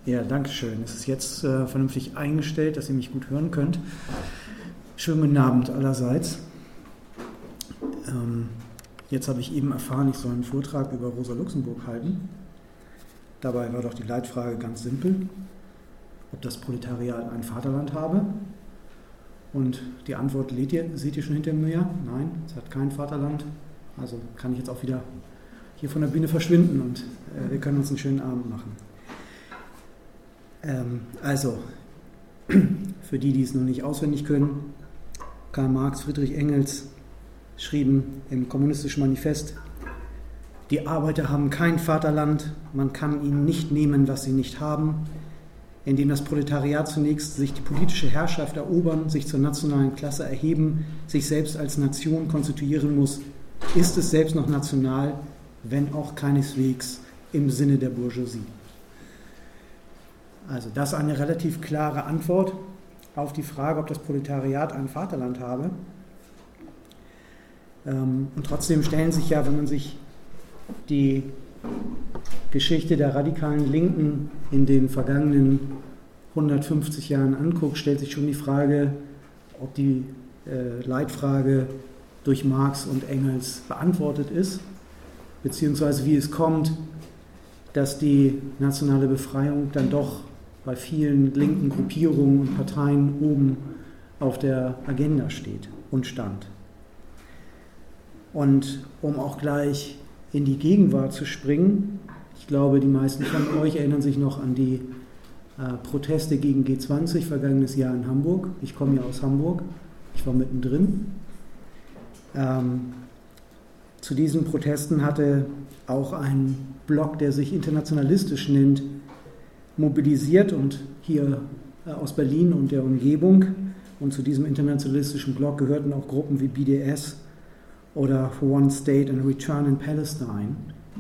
Ja, danke schön. Es ist jetzt vernünftig eingestellt, dass ihr mich gut hören könnt. Schönen guten Abend allerseits. Jetzt habe ich eben erfahren, ich soll einen Vortrag über Rosa Luxemburg halten. Dabei war doch die Leitfrage ganz simpel, ob das Proletariat ein Vaterland habe. Und die Antwort seht ihr schon hinter mir? Nein, es hat kein Vaterland. Also kann ich jetzt auch wieder hier von der Bühne verschwinden und wir können uns einen schönen Abend machen. Also, für die es noch nicht auswendig können, Karl Marx, Friedrich Engels schrieben im Kommunistischen Manifest: Die Arbeiter haben kein Vaterland, man kann ihnen nicht nehmen, was sie nicht haben. Indem das Proletariat zunächst sich die politische Herrschaft erobern, sich zur nationalen Klasse erheben, sich selbst als Nation konstituieren muss, ist es selbst noch national, wenn auch keineswegs im Sinne der Bourgeoisie. Also das ist eine relativ klare Antwort auf die Frage, ob das Proletariat ein Vaterland habe. Und trotzdem stellen sich ja, wenn man sich die Geschichte der radikalen Linken in den vergangenen 150 Jahren anguckt, stellt sich schon die Frage, ob die Leitfrage durch Marx und Engels beantwortet ist, beziehungsweise wie es kommt, dass die nationale Befreiung dann doch bei vielen linken Gruppierungen und Parteien oben auf der Agenda steht und stand. Und um auch gleich in die Gegenwart zu springen, ich glaube, die meisten von euch erinnern sich noch an die Proteste gegen G20 vergangenes Jahr in Hamburg. Ich komme ja aus Hamburg, ich war mittendrin. Zu diesen Protesten hatte auch ein Block, der sich internationalistisch nennt, mobilisiert und hier aus Berlin und der Umgebung. Und zu diesem internationalistischen Block gehörten auch Gruppen wie BDS oder For One State and Return in Palestine.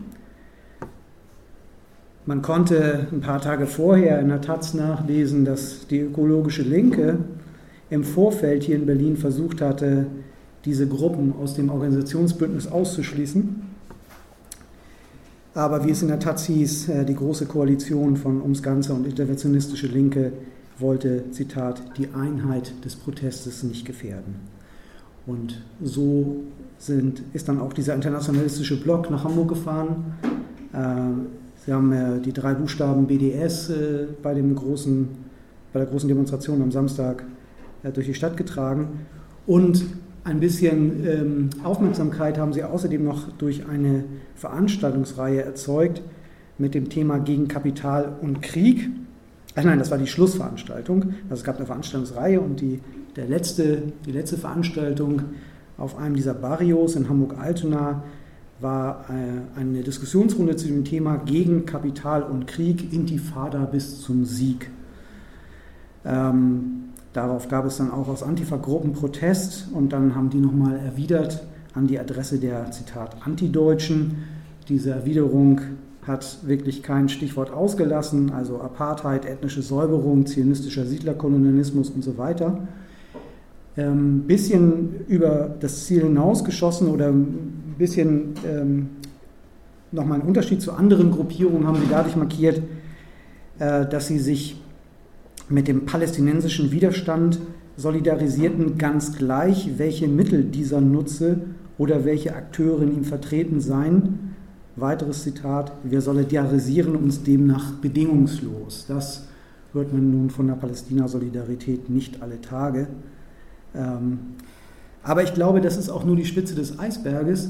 Man konnte ein paar Tage vorher in der Taz nachlesen, dass die ökologische Linke im Vorfeld hier in Berlin versucht hatte, diese Gruppen aus dem Organisationsbündnis auszuschließen. Aber wie es in der Taz hieß, die Große Koalition von Ums Ganze und interventionistische Linke wollte, Zitat, die Einheit des Protestes nicht gefährden. Und so ist dann auch dieser internationalistische Block nach Hamburg gefahren. Sie haben die 3 Buchstaben BDS bei der großen Demonstration am Samstag durch die Stadt getragen. Und ein bisschen Aufmerksamkeit haben sie außerdem noch durch eine Veranstaltungsreihe erzeugt mit dem Thema gegen Kapital und Krieg. Nein, das war die Schlussveranstaltung. Also es gab eine Veranstaltungsreihe und die letzte Veranstaltung auf einem dieser Barrios in Hamburg-Altona war eine Diskussionsrunde zu dem Thema gegen Kapital und Krieg, Intifada bis zum Sieg. Darauf gab es dann auch aus Antifa-Gruppen Protest und dann haben die nochmal erwidert an die Adresse der, Zitat, Antideutschen. Diese Erwiderung hat wirklich kein Stichwort ausgelassen, also Apartheid, ethnische Säuberung, zionistischer Siedlerkolonialismus und so weiter. Ein bisschen über das Ziel hinausgeschossen oder ein bisschen nochmal einen Unterschied zu anderen Gruppierungen haben sie dadurch markiert, dass sie sich mit dem palästinensischen Widerstand solidarisierten, ganz gleich, welche Mittel dieser nutze oder welche Akteure in ihm vertreten seien. Weiteres Zitat: Wir solidarisieren uns demnach bedingungslos. Das hört man nun von der Palästina-Solidarität nicht alle Tage. Aber ich glaube, das ist auch nur die Spitze des Eisberges.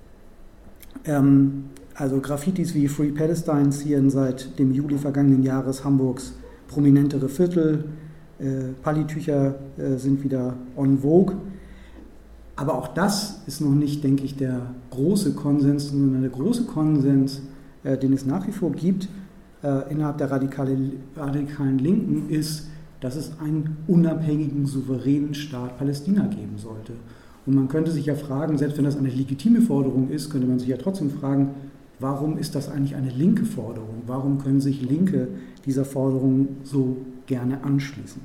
Also Graffitis wie Free Palestine zieren seit dem Juli vergangenen Jahres Hamburgs prominentere Viertel, Pallitücher sind wieder en vogue. Aber auch das ist noch nicht, denke ich, der große Konsens, sondern der große Konsens, den es nach wie vor gibt innerhalb der radikalen Linken, ist, dass es einen unabhängigen, souveränen Staat Palästina geben sollte. Und man könnte sich ja fragen, selbst wenn das eine legitime Forderung ist, könnte man sich ja trotzdem fragen, warum ist das eigentlich eine linke Forderung? Warum können sich Linke dieser Forderung so gerne anschließen?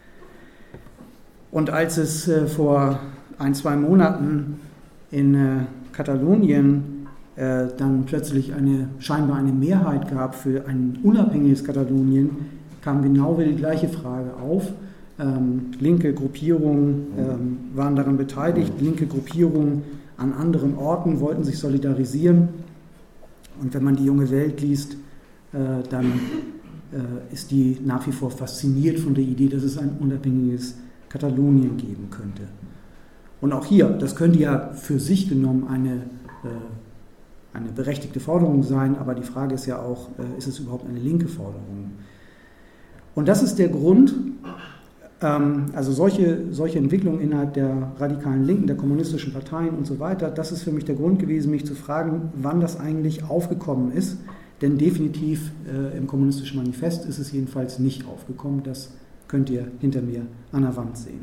Und als es vor 1-2 Monaten in Katalonien dann plötzlich scheinbar eine Mehrheit gab für ein unabhängiges Katalonien, kam genau wieder die gleiche Frage auf. Linke Gruppierungen waren daran beteiligt, linke Gruppierungen an anderen Orten wollten sich solidarisieren. Und wenn man die junge Welt liest, dann ist die nach wie vor fasziniert von der Idee, dass es ein unabhängiges Katalonien geben könnte. Und auch hier, das könnte ja für sich genommen eine berechtigte Forderung sein, aber die Frage ist ja auch, ist es überhaupt eine linke Forderung? Und das ist der Grund, also solche Entwicklungen innerhalb der radikalen Linken, der kommunistischen Parteien und so weiter, das ist für mich der Grund gewesen, mich zu fragen, wann das eigentlich aufgekommen ist. Denn definitiv im Kommunistischen Manifest ist es jedenfalls nicht aufgekommen. Das könnt ihr hinter mir an der Wand sehen.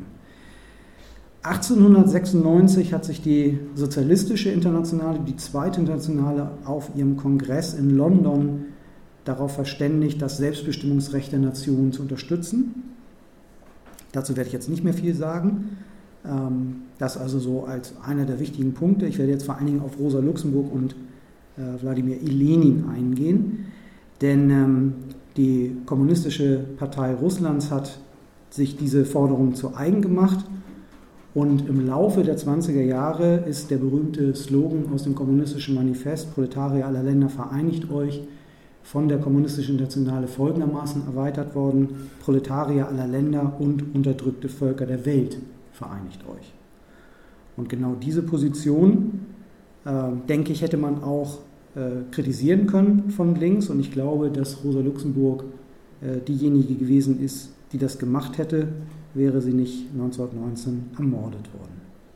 1896 hat sich die Sozialistische Internationale, die Zweite Internationale, auf ihrem Kongress in London darauf verständigt, das Selbstbestimmungsrecht der Nationen zu unterstützen. Dazu werde ich jetzt nicht mehr viel sagen. Das also so als einer der wichtigen Punkte. Ich werde jetzt vor allen Dingen auf Rosa Luxemburg und Wladimir Lenin eingehen, denn die Kommunistische Partei Russlands hat sich diese Forderung zu eigen gemacht und im Laufe der 20er Jahre ist der berühmte Slogan aus dem Kommunistischen Manifest, Proletarier aller Länder, vereinigt euch, von der Kommunistischen Internationale folgendermaßen erweitert worden, Proletarier aller Länder und unterdrückte Völker der Welt, vereinigt euch. Und genau diese Position, denke ich, hätte man auch kritisieren können von links, und ich glaube, dass Rosa Luxemburg diejenige gewesen ist, die das gemacht hätte, wäre sie nicht 1919 ermordet worden.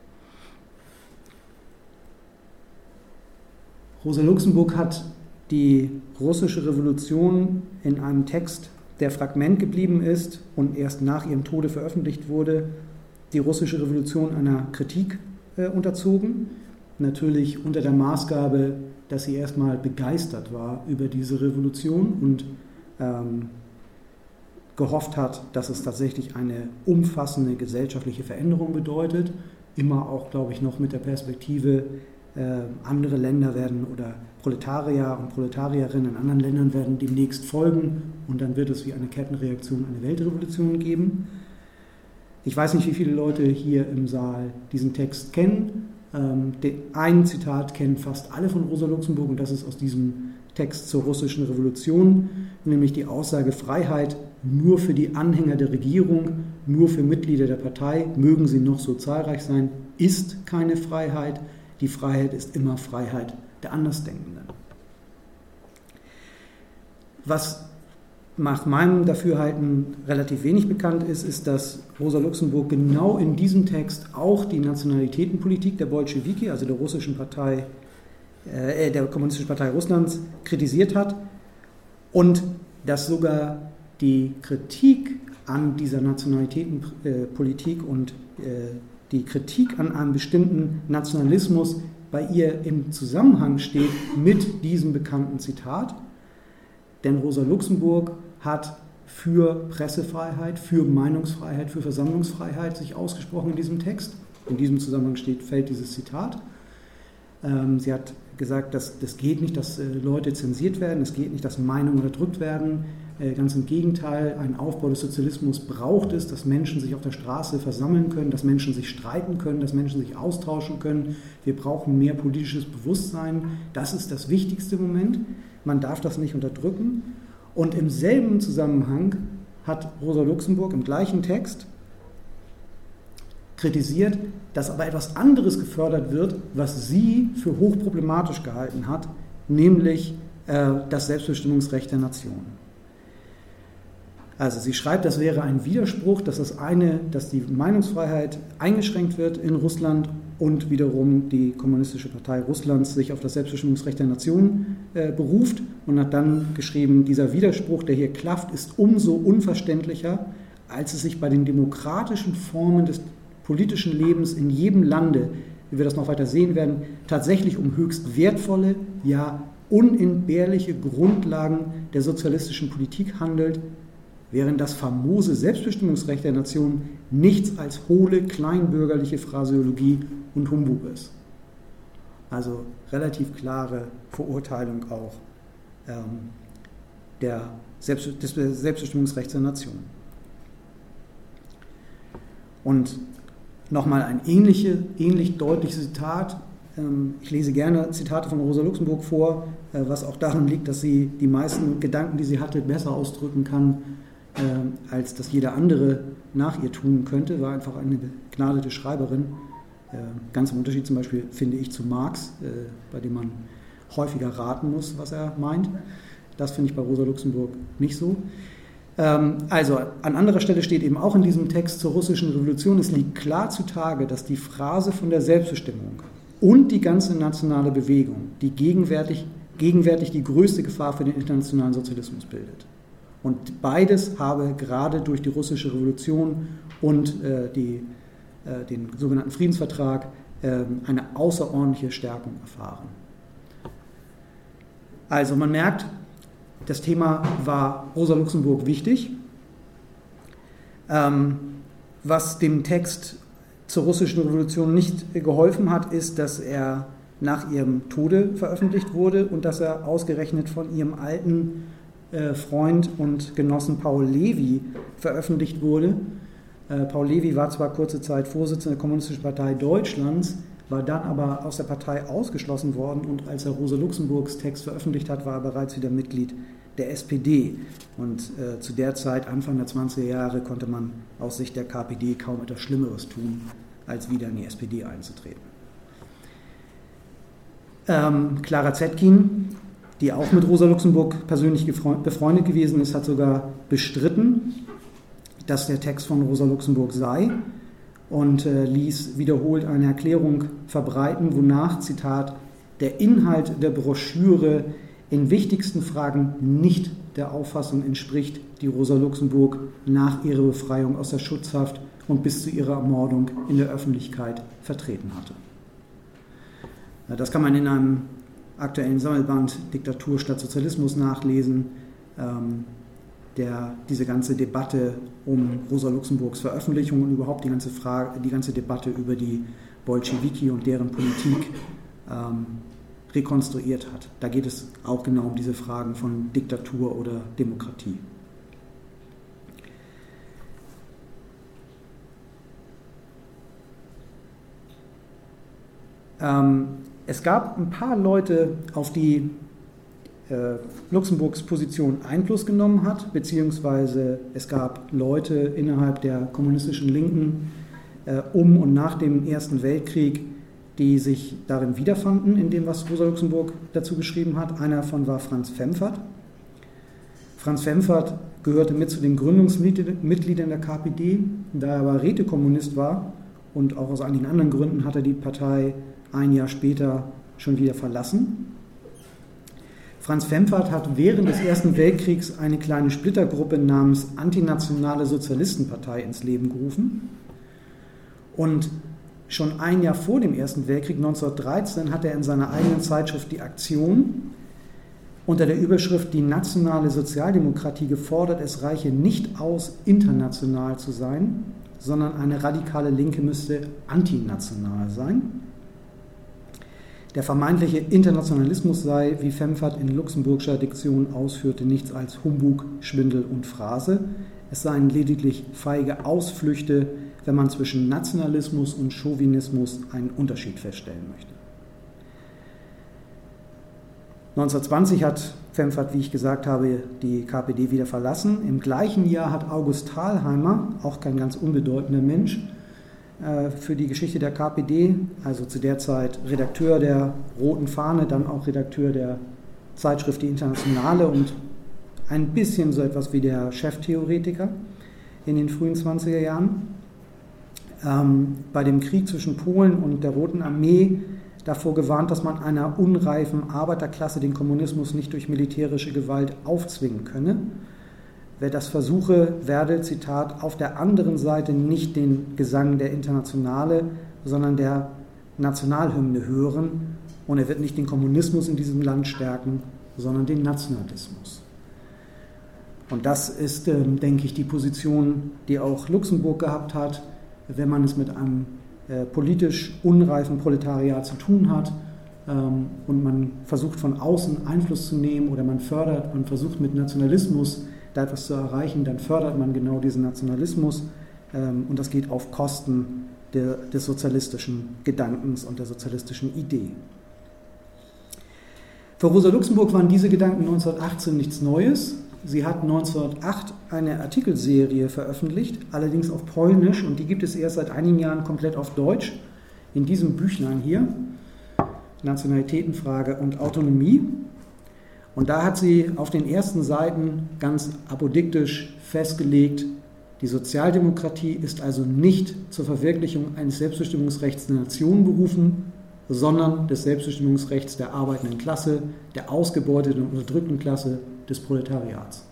Rosa Luxemburg hat die russische Revolution in einem Text, der Fragment geblieben ist und erst nach ihrem Tode veröffentlicht wurde, die russische Revolution einer Kritik unterzogen. Natürlich unter der Maßgabe, dass sie erstmal begeistert war über diese Revolution und gehofft hat, dass es tatsächlich eine umfassende gesellschaftliche Veränderung bedeutet. Immer auch, glaube ich, noch mit der Perspektive, andere Länder werden oder Proletarier und Proletarierinnen in anderen Ländern werden demnächst folgen und dann wird es wie eine Kettenreaktion eine Weltrevolution geben. Ich weiß nicht, wie viele Leute hier im Saal diesen Text kennen. Ein Zitat kennen fast alle von Rosa Luxemburg und das ist aus diesem Text zur russischen Revolution, nämlich die Aussage: Freiheit nur für die Anhänger der Regierung, nur für Mitglieder der Partei, mögen sie noch so zahlreich sein, ist keine Freiheit. Die Freiheit ist immer Freiheit der Andersdenkenden. Was nach meinem Dafürhalten relativ wenig bekannt ist, ist, dass Rosa Luxemburg genau in diesem Text auch die Nationalitätenpolitik der Bolschewiki, also der russischen Partei, der Kommunistischen Partei Russlands, kritisiert hat und dass sogar die Kritik an dieser Nationalitätenpolitik und die Kritik an einem bestimmten Nationalismus bei ihr im Zusammenhang steht mit diesem bekannten Zitat. Denn Rosa Luxemburg hat für Pressefreiheit, für Meinungsfreiheit, für Versammlungsfreiheit sich ausgesprochen in diesem Text. In diesem Zusammenhang fällt dieses Zitat. Sie hat gesagt, dass das geht nicht, dass Leute zensiert werden, es geht nicht, dass Meinungen unterdrückt werden. Ganz im Gegenteil, ein Aufbau des Sozialismus braucht es, dass Menschen sich auf der Straße versammeln können, dass Menschen sich streiten können, dass Menschen sich austauschen können. Wir brauchen mehr politisches Bewusstsein. Das ist das wichtigste Moment. Man darf das nicht unterdrücken. Und im selben Zusammenhang hat Rosa Luxemburg im gleichen Text kritisiert, dass aber etwas anderes gefördert wird, was sie für hochproblematisch gehalten hat, nämlich das Selbstbestimmungsrecht der Nation. Also sie schreibt, das wäre ein Widerspruch, dass die Meinungsfreiheit eingeschränkt wird in Russland und wiederum die Kommunistische Partei Russlands sich auf das Selbstbestimmungsrecht der Nation beruft und hat dann geschrieben, dieser Widerspruch, der hier klafft, ist umso unverständlicher, als es sich bei den demokratischen Formen des politischen Lebens in jedem Lande, wie wir das noch weiter sehen werden, tatsächlich um höchst wertvolle, ja unentbehrliche Grundlagen der sozialistischen Politik handelt, während das famose Selbstbestimmungsrecht der Nation nichts als hohle, kleinbürgerliche Phraseologie und Humbug ist. Also relativ klare Verurteilung auch des Selbstbestimmungsrechts der Nation. Und nochmal ein ähnlich deutliches Zitat. Ich lese gerne Zitate von Rosa Luxemburg vor, was auch daran liegt, dass sie die meisten Gedanken, die sie hatte, besser ausdrücken kann, als das jeder andere nach ihr tun könnte. War einfach eine begnadete Schreiberin. Ganz im Unterschied zum Beispiel, finde ich, zu Marx, bei dem man häufiger raten muss, was er meint. Das finde ich bei Rosa Luxemburg nicht so. Also an anderer Stelle steht eben auch in diesem Text zur russischen Revolution, es liegt klar zutage, dass die Phrase von der Selbstbestimmung und die ganze nationale Bewegung, die gegenwärtig die größte Gefahr für den internationalen Sozialismus bildet. Und beides habe gerade durch die russische Revolution und den sogenannten Friedensvertrag eine außerordentliche Stärkung erfahren. Also man merkt, das Thema war Rosa Luxemburg wichtig. Was dem Text zur russischen Revolution nicht geholfen hat, ist, dass er nach ihrem Tode veröffentlicht wurde und dass er ausgerechnet von ihrem alten Freund und Genossen Paul Levi veröffentlicht wurde. Paul Levi war zwar kurze Zeit Vorsitzender der Kommunistischen Partei Deutschlands, war dann aber aus der Partei ausgeschlossen worden und als er Rosa Luxemburgs Text veröffentlicht hat, war er bereits wieder Mitglied der SPD. Und zu der Zeit, Anfang der 20er Jahre, konnte man aus Sicht der KPD kaum etwas Schlimmeres tun, als wieder in die SPD einzutreten. Clara Zetkin, die auch mit Rosa Luxemburg persönlich befreundet gewesen ist, hat sogar bestritten, dass der Text von Rosa Luxemburg sei und ließ wiederholt eine Erklärung verbreiten, wonach, Zitat, der Inhalt der Broschüre in wichtigsten Fragen nicht der Auffassung entspricht, die Rosa Luxemburg nach ihrer Befreiung aus der Schutzhaft und bis zu ihrer Ermordung in der Öffentlichkeit vertreten hatte. Das kann man in einem aktuellen Sammelband Diktatur statt Sozialismus nachlesen, der diese ganze Debatte um Rosa Luxemburgs Veröffentlichung und überhaupt die ganze Debatte über die Bolschewiki und deren Politik rekonstruiert hat. Da geht es auch genau um diese Fragen von Diktatur oder Demokratie. Es gab ein paar Leute, auf die Luxemburgs Position Einfluss genommen hat, beziehungsweise es gab Leute innerhalb der kommunistischen Linken um und nach dem Ersten Weltkrieg, die sich darin wiederfanden, in dem, was Rosa Luxemburg dazu geschrieben hat. Einer davon war Franz Pfemfert. Franz Pfemfert gehörte mit zu den Gründungsmitgliedern der KPD, da er aber Rätekommunist war und auch aus einigen anderen Gründen hat er die Partei ein Jahr später schon wieder verlassen. Franz Pfemfert hat während des Ersten Weltkriegs eine kleine Splittergruppe namens Antinationale Sozialistenpartei ins Leben gerufen. Und schon ein Jahr vor dem Ersten Weltkrieg, 1913, hat er in seiner eigenen Zeitschrift Die Aktion unter der Überschrift Die nationale Sozialdemokratie gefordert, es reiche nicht aus, international zu sein, sondern eine radikale Linke müsste antinational sein. Der vermeintliche Internationalismus sei, wie Pfemfert in luxemburgischer Diktion ausführte, nichts als Humbug, Schwindel und Phrase. Es seien lediglich feige Ausflüchte, wenn man zwischen Nationalismus und Chauvinismus einen Unterschied feststellen möchte. 1920 hat Pfemfert, wie ich gesagt habe, die KPD wieder verlassen. Im gleichen Jahr hat August Thalheimer, auch kein ganz unbedeutender Mensch, für die Geschichte der KPD, also zu der Zeit Redakteur der Roten Fahne, dann auch Redakteur der Zeitschrift Die Internationale und ein bisschen so etwas wie der Cheftheoretiker in den frühen 20er Jahren. Bei dem Krieg zwischen Polen und der Roten Armee davor gewarnt, dass man einer unreifen Arbeiterklasse den Kommunismus nicht durch militärische Gewalt aufzwingen könne. Wer das versuche, werde, Zitat, auf der anderen Seite nicht den Gesang der Internationale, sondern der Nationalhymne hören und er wird nicht den Kommunismus in diesem Land stärken, sondern den Nationalismus. Und das ist, denke ich, die Position, die auch Luxemburg gehabt hat, wenn man es mit einem politisch unreifen Proletariat zu tun hat, und man versucht von außen Einfluss zu nehmen oder man versucht mit Nationalismus da etwas zu erreichen, dann fördert man genau diesen Nationalismus und das geht auf Kosten des sozialistischen Gedankens und der sozialistischen Idee. Für Rosa Luxemburg waren diese Gedanken 1918 nichts Neues. Sie hat 1908 eine Artikelserie veröffentlicht, allerdings auf Polnisch, und die gibt es erst seit einigen Jahren komplett auf Deutsch, in diesem Büchlein hier, Nationalitätenfrage und Autonomie. Und da hat sie auf den ersten Seiten ganz apodiktisch festgelegt, die Sozialdemokratie ist also nicht zur Verwirklichung eines Selbstbestimmungsrechts der Nation berufen, sondern des Selbstbestimmungsrechts der arbeitenden Klasse, der ausgebeuteten und unterdrückten Klasse, des Proletariats.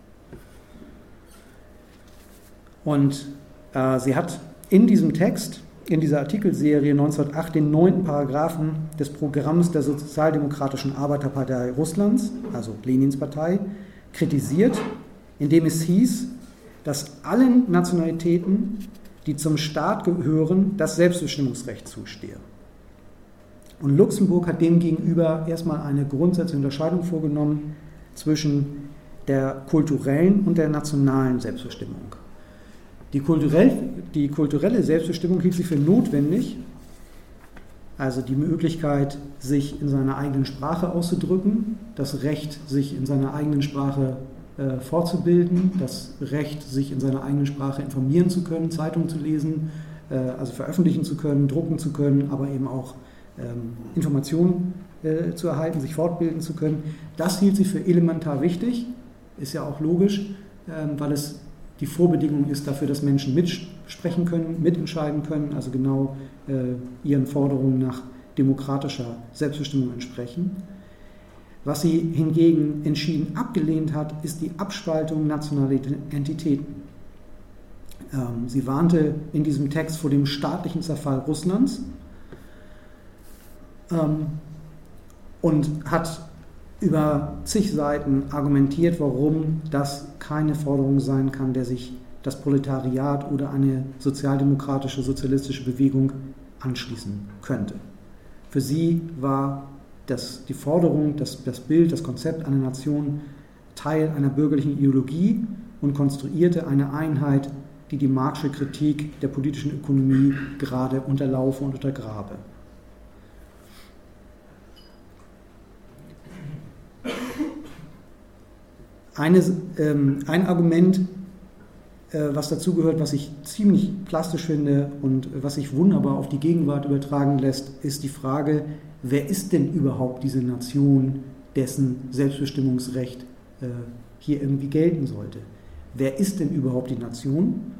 Und sie hat in diesem Text, in dieser Artikelserie 1908 den 9. Paragraphen des Programms der Sozialdemokratischen Arbeiterpartei Russlands, also Lenins Partei, kritisiert, indem es hieß, dass allen Nationalitäten, die zum Staat gehören, das Selbstbestimmungsrecht zustehe. Und Luxemburg hat demgegenüber erstmal eine grundsätzliche Unterscheidung vorgenommen zwischen der kulturellen und der nationalen Selbstbestimmung. Die kulturelle Selbstbestimmung hielt sie für notwendig, also die Möglichkeit, sich in seiner eigenen Sprache auszudrücken, das Recht, sich in seiner eigenen Sprache fortzubilden, das Recht, sich in seiner eigenen Sprache informieren zu können, Zeitungen zu lesen, also veröffentlichen zu können, drucken zu können, aber eben auch Informationen zu erhalten, sich fortbilden zu können. Das hielt sie für elementar wichtig, ist ja auch logisch, weil es die Vorbedingung ist dafür, dass Menschen mitsprechen können, mitentscheiden können, also genau ihren Forderungen nach demokratischer Selbstbestimmung entsprechen. Was sie hingegen entschieden abgelehnt hat, ist die Abspaltung nationaler Entitäten. Sie warnte in diesem Text vor dem staatlichen Zerfall Russlands und hat über zig Seiten argumentiert, warum das keine Forderung sein kann, der sich das Proletariat oder eine sozialdemokratische, sozialistische Bewegung anschließen könnte. Für sie war die Forderung, das Bild, das Konzept einer Nation Teil einer bürgerlichen Ideologie und konstruierte eine Einheit, die die Marxische Kritik der politischen Ökonomie gerade unterlaufe und untergrabe. Ein Argument, was dazugehört, was ich ziemlich plastisch finde und was sich wunderbar auf die Gegenwart übertragen lässt, ist die Frage, wer ist denn überhaupt diese Nation, dessen Selbstbestimmungsrecht hier irgendwie gelten sollte? Wer ist denn überhaupt die Nation?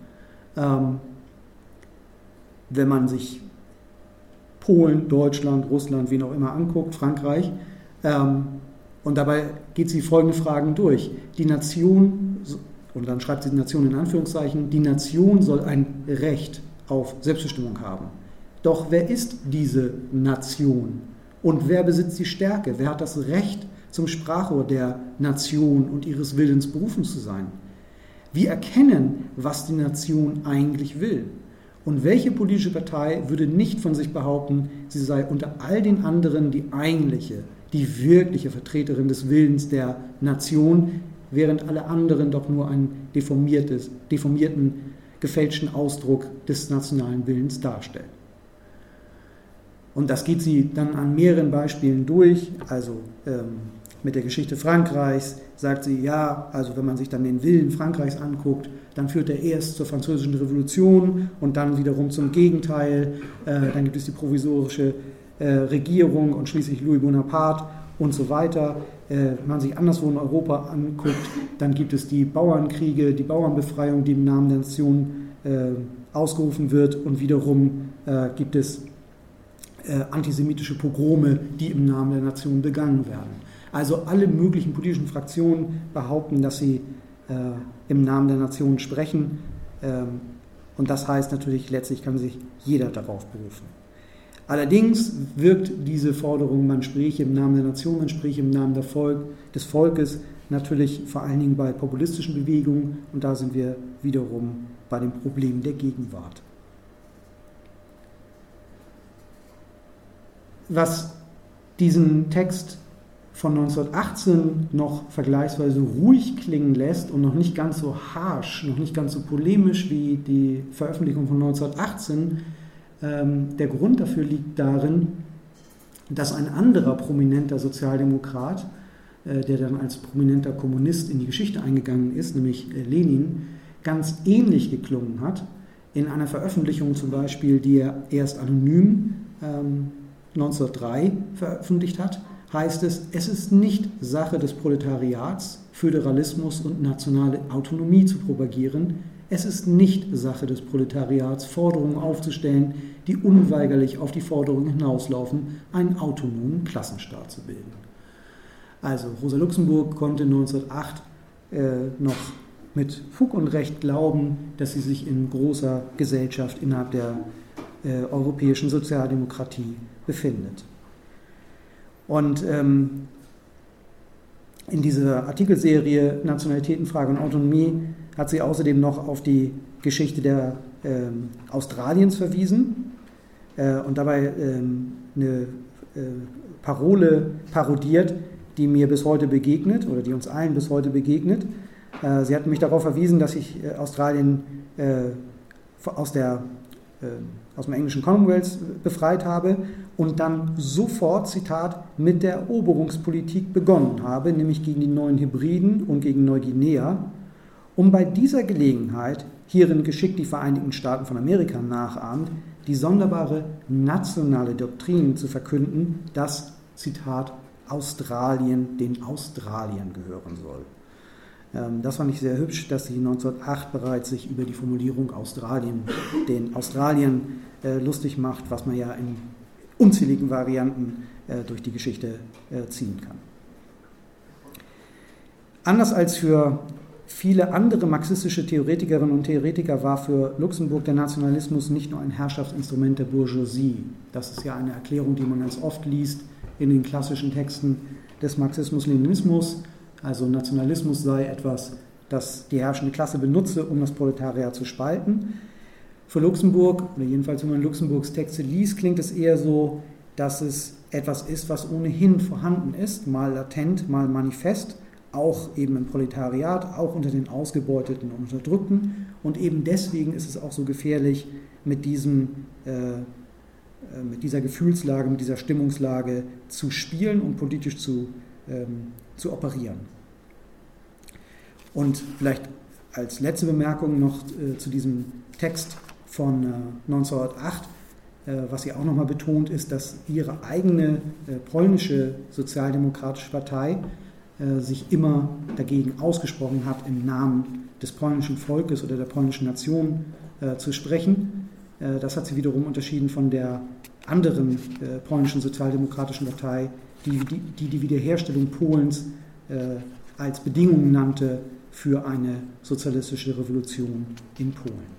Wenn man sich Polen, Deutschland, Russland, wen auch immer anguckt, Frankreich, und dabei geht sie folgende Fragen durch. Die Nation, und dann schreibt sie die Nation in Anführungszeichen, die Nation soll ein Recht auf Selbstbestimmung haben. Doch wer ist diese Nation? Und wer besitzt die Stärke? Wer hat das Recht, zum Sprachrohr der Nation und ihres Willens berufen zu sein? Wir erkennen, was die Nation eigentlich will. Und welche politische Partei würde nicht von sich behaupten, sie sei unter all den anderen die eigentliche, die wirkliche Vertreterin des Willens der Nation, während alle anderen doch nur einen deformierten, gefälschten Ausdruck des nationalen Willens darstellen. Und das geht sie dann an mehreren Beispielen durch, also mit der Geschichte Frankreichs sagt sie, ja, also wenn man sich dann den Willen Frankreichs anguckt, dann führt er erst zur Französischen Revolution und dann wiederum zum Gegenteil, dann gibt es die provisorische Regierung und schließlich Louis Bonaparte und so weiter. Wenn man sich anderswo in Europa anguckt, dann gibt es die Bauernkriege, die Bauernbefreiung, die im Namen der Nation ausgerufen wird und wiederum gibt es antisemitische Pogrome, die im Namen der Nation begangen werden. Also alle möglichen politischen Fraktionen behaupten, dass sie im Namen der Nation sprechen und das heißt natürlich, letztlich kann sich jeder darauf berufen. Allerdings wirkt diese Forderung, man spräche im Namen der Nation, man spräche im Namen des Volkes, natürlich vor allen Dingen bei populistischen Bewegungen und da sind wir wiederum bei dem Problem der Gegenwart. Was diesen Text von 1918 noch vergleichsweise ruhig klingen lässt und noch nicht ganz so harsch, noch nicht ganz so polemisch wie die Veröffentlichung von 1918, der Grund dafür liegt darin, dass ein anderer prominenter Sozialdemokrat, der dann als prominenter Kommunist in die Geschichte eingegangen ist, nämlich Lenin, ganz ähnlich geklungen hat. In einer Veröffentlichung zum Beispiel, die er erst anonym 1903 veröffentlicht hat, heißt es, es ist nicht Sache des Proletariats, Föderalismus und nationale Autonomie zu propagieren. Es ist nicht Sache des Proletariats, Forderungen aufzustellen, die unweigerlich auf die Forderung hinauslaufen, einen autonomen Klassenstaat zu bilden. Also Rosa Luxemburg konnte 1908 noch mit Fug und Recht glauben, dass sie sich in großer Gesellschaft innerhalb der europäischen Sozialdemokratie befindet. Und in dieser Artikelserie Nationalitätenfrage und Autonomie hat sie außerdem noch auf die Geschichte der Australiens verwiesen und dabei eine Parole parodiert, die mir bis heute begegnet oder die uns allen bis heute begegnet. Sie hat mich darauf verwiesen, dass ich Australien aus dem englischen Commonwealth befreit habe und dann sofort, Zitat, mit der Eroberungspolitik begonnen habe, nämlich gegen die neuen Hybriden und gegen Neuguinea, um bei dieser Gelegenheit, hierin geschickt die Vereinigten Staaten von Amerika nachahmend, die sonderbare nationale Doktrin zu verkünden, dass, Zitat, Australien den Australiern gehören soll. Das fand ich sehr hübsch, dass sie 1908 bereits sich über die Formulierung Australien, den Australien lustig macht, was man ja in unzähligen Varianten durch die Geschichte ziehen kann. Anders als für viele andere marxistische Theoretikerinnen und Theoretiker war für Luxemburg der Nationalismus nicht nur ein Herrschaftsinstrument der Bourgeoisie. Das ist ja eine Erklärung, die man ganz oft liest in den klassischen Texten des Marxismus-Leninismus. Also Nationalismus sei etwas, das die herrschende Klasse benutze, um das Proletariat zu spalten. Für Luxemburg, oder jedenfalls wenn man Luxemburgs Texte liest, klingt es eher so, dass es etwas ist, was ohnehin vorhanden ist, mal latent, mal manifest, auch eben im Proletariat, auch unter den Ausgebeuteten und Unterdrückten. Und eben deswegen ist es auch so gefährlich, mit dieser Gefühlslage, mit dieser Stimmungslage zu spielen und politisch zu operieren. Und vielleicht als letzte Bemerkung noch zu diesem Text von 1908, was sie auch nochmal betont, ist, dass ihre eigene polnische sozialdemokratische Partei sich immer dagegen ausgesprochen hat, im Namen des polnischen Volkes oder der polnischen Nation zu sprechen. Das hat sie wiederum unterschieden von der anderen polnischen sozialdemokratischen Partei, die die Wiederherstellung Polens als Bedingung nannte für eine sozialistische Revolution in Polen.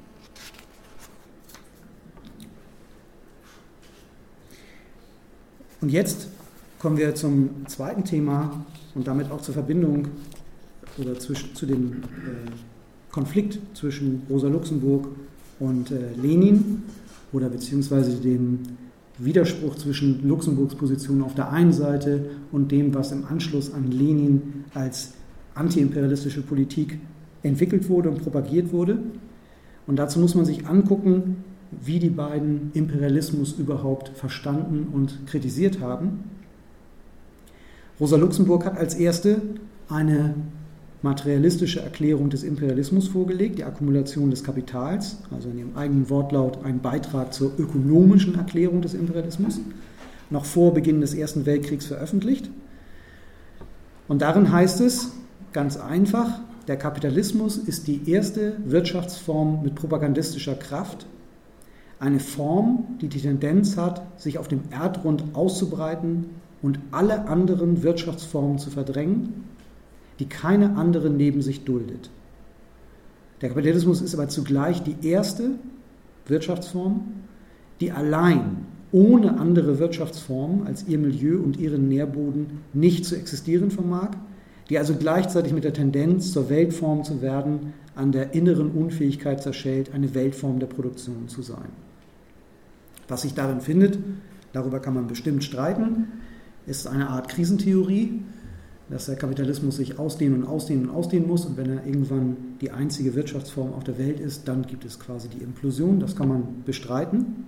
Und jetzt kommen wir zum zweiten Thema und damit auch zur Verbindung oder zu dem Konflikt zwischen Rosa Luxemburg und Lenin oder beziehungsweise dem Widerspruch zwischen Luxemburgs Position auf der einen Seite und dem, was im Anschluss an Lenin als antiimperialistische Politik entwickelt wurde und propagiert wurde. Und dazu muss man sich angucken, wie die beiden Imperialismus überhaupt verstanden und kritisiert haben. Rosa Luxemburg hat als erste eine materialistische Erklärung des Imperialismus vorgelegt, die Akkumulation des Kapitals, also in ihrem eigenen Wortlaut ein Beitrag zur ökonomischen Erklärung des Imperialismus, noch vor Beginn des Ersten Weltkriegs veröffentlicht. Und darin heißt es ganz einfach, der Kapitalismus ist die erste Wirtschaftsform mit propagandistischer Kraft, eine Form, die die Tendenz hat, sich auf dem Erdrund auszubreiten und alle anderen Wirtschaftsformen zu verdrängen, die keine andere neben sich duldet. Der Kapitalismus ist aber zugleich die erste Wirtschaftsform, die allein ohne andere Wirtschaftsformen als ihr Milieu und ihren Nährboden nicht zu existieren vermag, die also gleichzeitig mit der Tendenz, zur Weltform zu werden, an der inneren Unfähigkeit zerschellt, eine Weltform der Produktion zu sein. Was sich darin findet, darüber kann man bestimmt streiten. ist eine Art Krisentheorie, dass der Kapitalismus sich ausdehnen und ausdehnen und ausdehnen muss und wenn er irgendwann die einzige Wirtschaftsform auf der Welt ist, dann gibt es quasi die Implosion. Das kann man bestreiten.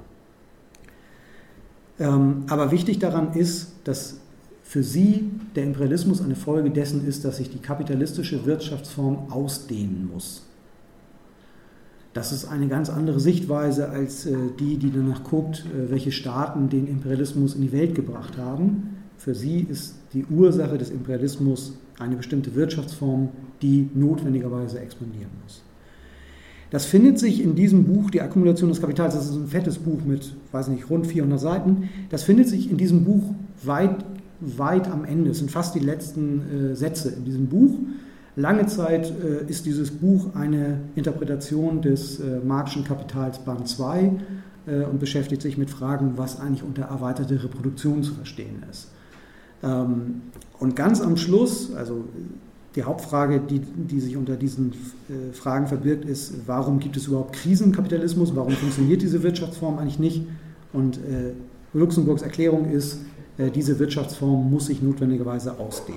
Aber wichtig daran ist, dass für sie der Imperialismus eine Folge dessen ist, dass sich die kapitalistische Wirtschaftsform ausdehnen muss. Das ist eine ganz andere Sichtweise als die danach guckt, welche Staaten den Imperialismus in die Welt gebracht haben. Für sie ist die Ursache des Imperialismus eine bestimmte Wirtschaftsform, die notwendigerweise expandieren muss. Das findet sich in diesem Buch, die Akkumulation des Kapitals, das ist ein fettes Buch mit, weiß nicht, rund 400 Seiten, das findet sich in diesem Buch weit am Ende. Es sind fast die letzten Sätze in diesem Buch. Lange Zeit ist dieses Buch eine Interpretation des Marxischen Kapitals Band 2 und beschäftigt sich mit Fragen, was eigentlich unter erweiterte Reproduktion zu verstehen ist. Und ganz am Schluss, also die Hauptfrage, die sich unter diesen Fragen verbirgt, ist, warum gibt es überhaupt Krisenkapitalismus, warum funktioniert diese Wirtschaftsform eigentlich nicht? Und Luxemburgs Erklärung ist, diese Wirtschaftsform muss sich notwendigerweise ausdehnen.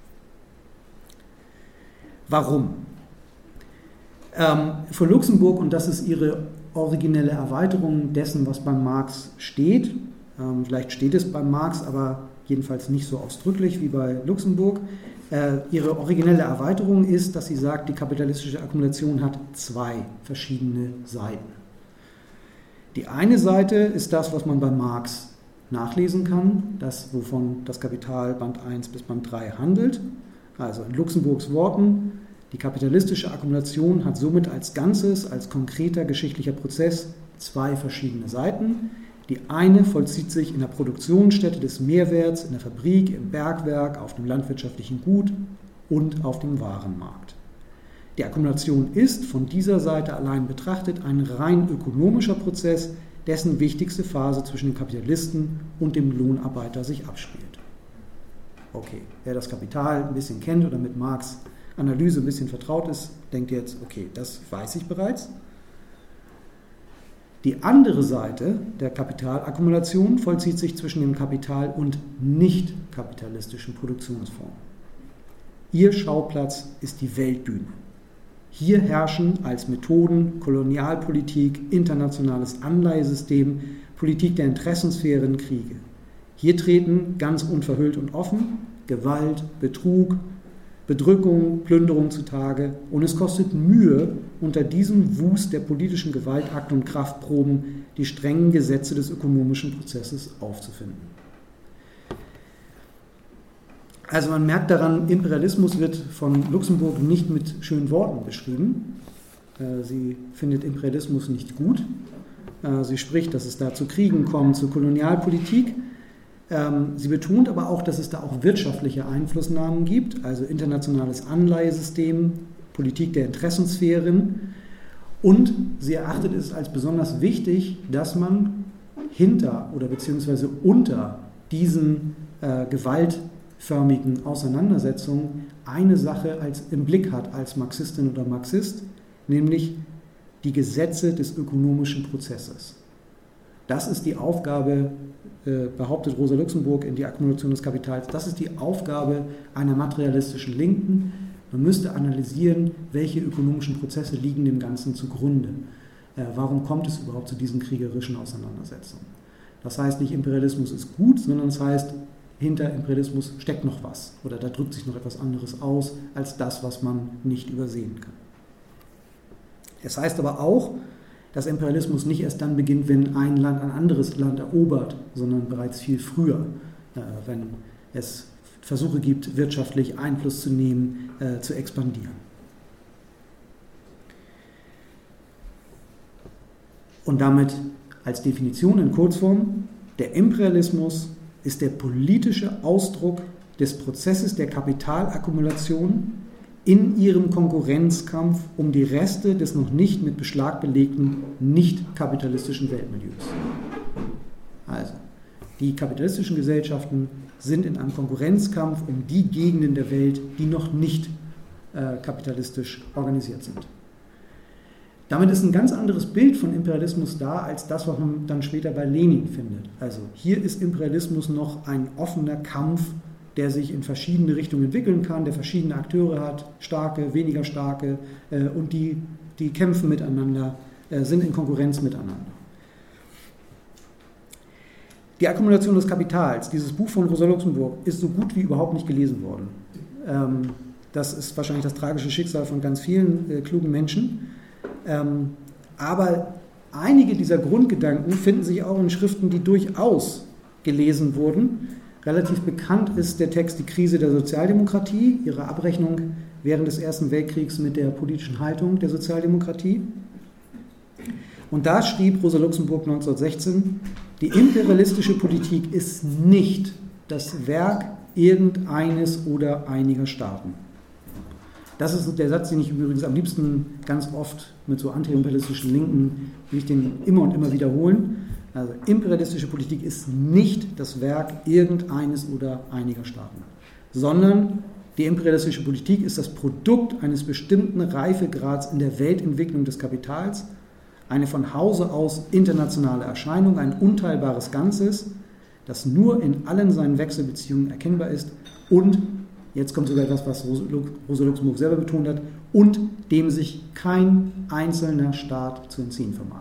Warum? Für Luxemburg, und das ist ihre originelle Erweiterung dessen, was beim Marx steht, vielleicht steht es beim Marx, aber jedenfalls nicht so ausdrücklich wie bei Luxemburg, ihre originelle Erweiterung ist, dass sie sagt, die kapitalistische Akkumulation hat zwei verschiedene Seiten. Die eine Seite ist das, was man bei Marx nachlesen kann, das, wovon das Kapital Band 1 bis Band 3 handelt. Also in Luxemburgs Worten, die kapitalistische Akkumulation hat somit als Ganzes, als konkreter geschichtlicher Prozess zwei verschiedene Seiten. Die eine vollzieht sich in der Produktionsstätte des Mehrwerts, in der Fabrik, im Bergwerk, auf dem landwirtschaftlichen Gut und auf dem Warenmarkt. Die Akkumulation ist von dieser Seite allein betrachtet ein rein ökonomischer Prozess, dessen wichtigste Phase zwischen dem Kapitalisten und dem Lohnarbeiter sich abspielt. Okay, wer das Kapital ein bisschen kennt oder mit Marx' Analyse ein bisschen vertraut ist, denkt jetzt, okay, das weiß ich bereits. Die andere Seite der Kapitalakkumulation vollzieht sich zwischen dem Kapital und nicht kapitalistischen Produktionsformen. Ihr Schauplatz ist die Weltbühne. Hier herrschen als Methoden Kolonialpolitik, internationales Anleihesystem, Politik der Interessensphären, Kriege. Hier treten ganz unverhüllt und offen Gewalt, Betrug, Bedrückung, Plünderung zutage und es kostet Mühe, unter diesem Wust der politischen Gewaltakte und Kraftproben die strengen Gesetze des ökonomischen Prozesses aufzufinden. Also man merkt daran, Imperialismus wird von Luxemburg nicht mit schönen Worten beschrieben. Sie findet Imperialismus nicht gut. Sie spricht, dass es da zu Kriegen kommt, zu Kolonialpolitik. Sie betont aber auch, dass es da auch wirtschaftliche Einflussnahmen gibt, also internationales Anleihesystem, Politik der Interessensphären. Und sie erachtet es als besonders wichtig, dass man hinter oder beziehungsweise unter diesen gewaltförmigen Auseinandersetzungen eine Sache im Blick hat als Marxistin oder Marxist, nämlich die Gesetze des ökonomischen Prozesses. Das ist die Aufgabe, behauptet Rosa Luxemburg in die Akkumulation des Kapitals, das ist die Aufgabe einer materialistischen Linken. Man müsste analysieren, welche ökonomischen Prozesse liegen dem Ganzen zugrunde. Warum kommt es überhaupt zu diesen kriegerischen Auseinandersetzungen? Das heißt nicht, Imperialismus ist gut, sondern es heißt, hinter Imperialismus steckt noch was oder da drückt sich noch etwas anderes aus als das, was man nicht übersehen kann. Es heißt aber auch, dass Imperialismus nicht erst dann beginnt, wenn ein Land ein anderes Land erobert, sondern bereits viel früher, wenn es Versuche gibt, wirtschaftlich Einfluss zu nehmen, zu expandieren. Und damit als Definition in Kurzform, der Imperialismus ist der politische Ausdruck des Prozesses der Kapitalakkumulation in ihrem Konkurrenzkampf um die Reste des noch nicht mit Beschlag belegten nicht-kapitalistischen Weltmilieus. Also, die kapitalistischen Gesellschaften sind in einem Konkurrenzkampf um die Gegenden der Welt, die noch nicht kapitalistisch organisiert sind. Damit ist ein ganz anderes Bild von Imperialismus da, als das, was man dann später bei Lenin findet. Also hier ist Imperialismus noch ein offener Kampf, der sich in verschiedene Richtungen entwickeln kann, der verschiedene Akteure hat, starke, weniger starke, und die kämpfen miteinander, sind in Konkurrenz miteinander. Die Akkumulation des Kapitals, dieses Buch von Rosa Luxemburg, ist so gut wie überhaupt nicht gelesen worden. Das ist wahrscheinlich das tragische Schicksal von ganz vielen klugen Menschen. Aber einige dieser Grundgedanken finden sich auch in Schriften, die durchaus gelesen wurden. Relativ bekannt ist der Text Die Krise der Sozialdemokratie, ihre Abrechnung während des Ersten Weltkriegs mit der politischen Haltung der Sozialdemokratie. Und da schrieb Rosa Luxemburg 1916, die imperialistische Politik ist nicht das Werk irgendeines oder einiger Staaten. Das ist der Satz, den ich übrigens am liebsten ganz oft mit so antiimperialistischen Linken, will ich den immer und immer wiederholen. Also imperialistische Politik ist nicht das Werk irgendeines oder einiger Staaten, sondern die imperialistische Politik ist das Produkt eines bestimmten Reifegrads in der Weltentwicklung des Kapitals, eine von Hause aus internationale Erscheinung, ein unteilbares Ganzes, das nur in allen seinen Wechselbeziehungen erkennbar ist und, jetzt kommt sogar etwas, was Rosa Luxemburg selber betont hat, und dem sich kein einzelner Staat zu entziehen vermag.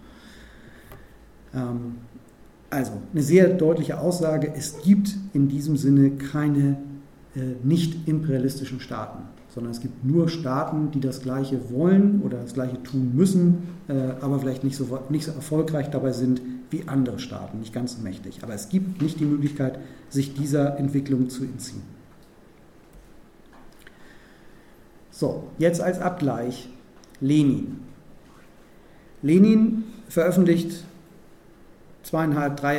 Also eine sehr deutliche Aussage, es gibt in diesem Sinne keine nicht imperialistischen Staaten, sondern es gibt nur Staaten, die das Gleiche wollen oder das Gleiche tun müssen, aber vielleicht nicht so erfolgreich dabei sind wie andere Staaten, nicht ganz so mächtig. Aber es gibt nicht die Möglichkeit, sich dieser Entwicklung zu entziehen. So, jetzt als Abgleich Lenin. Lenin veröffentlicht drei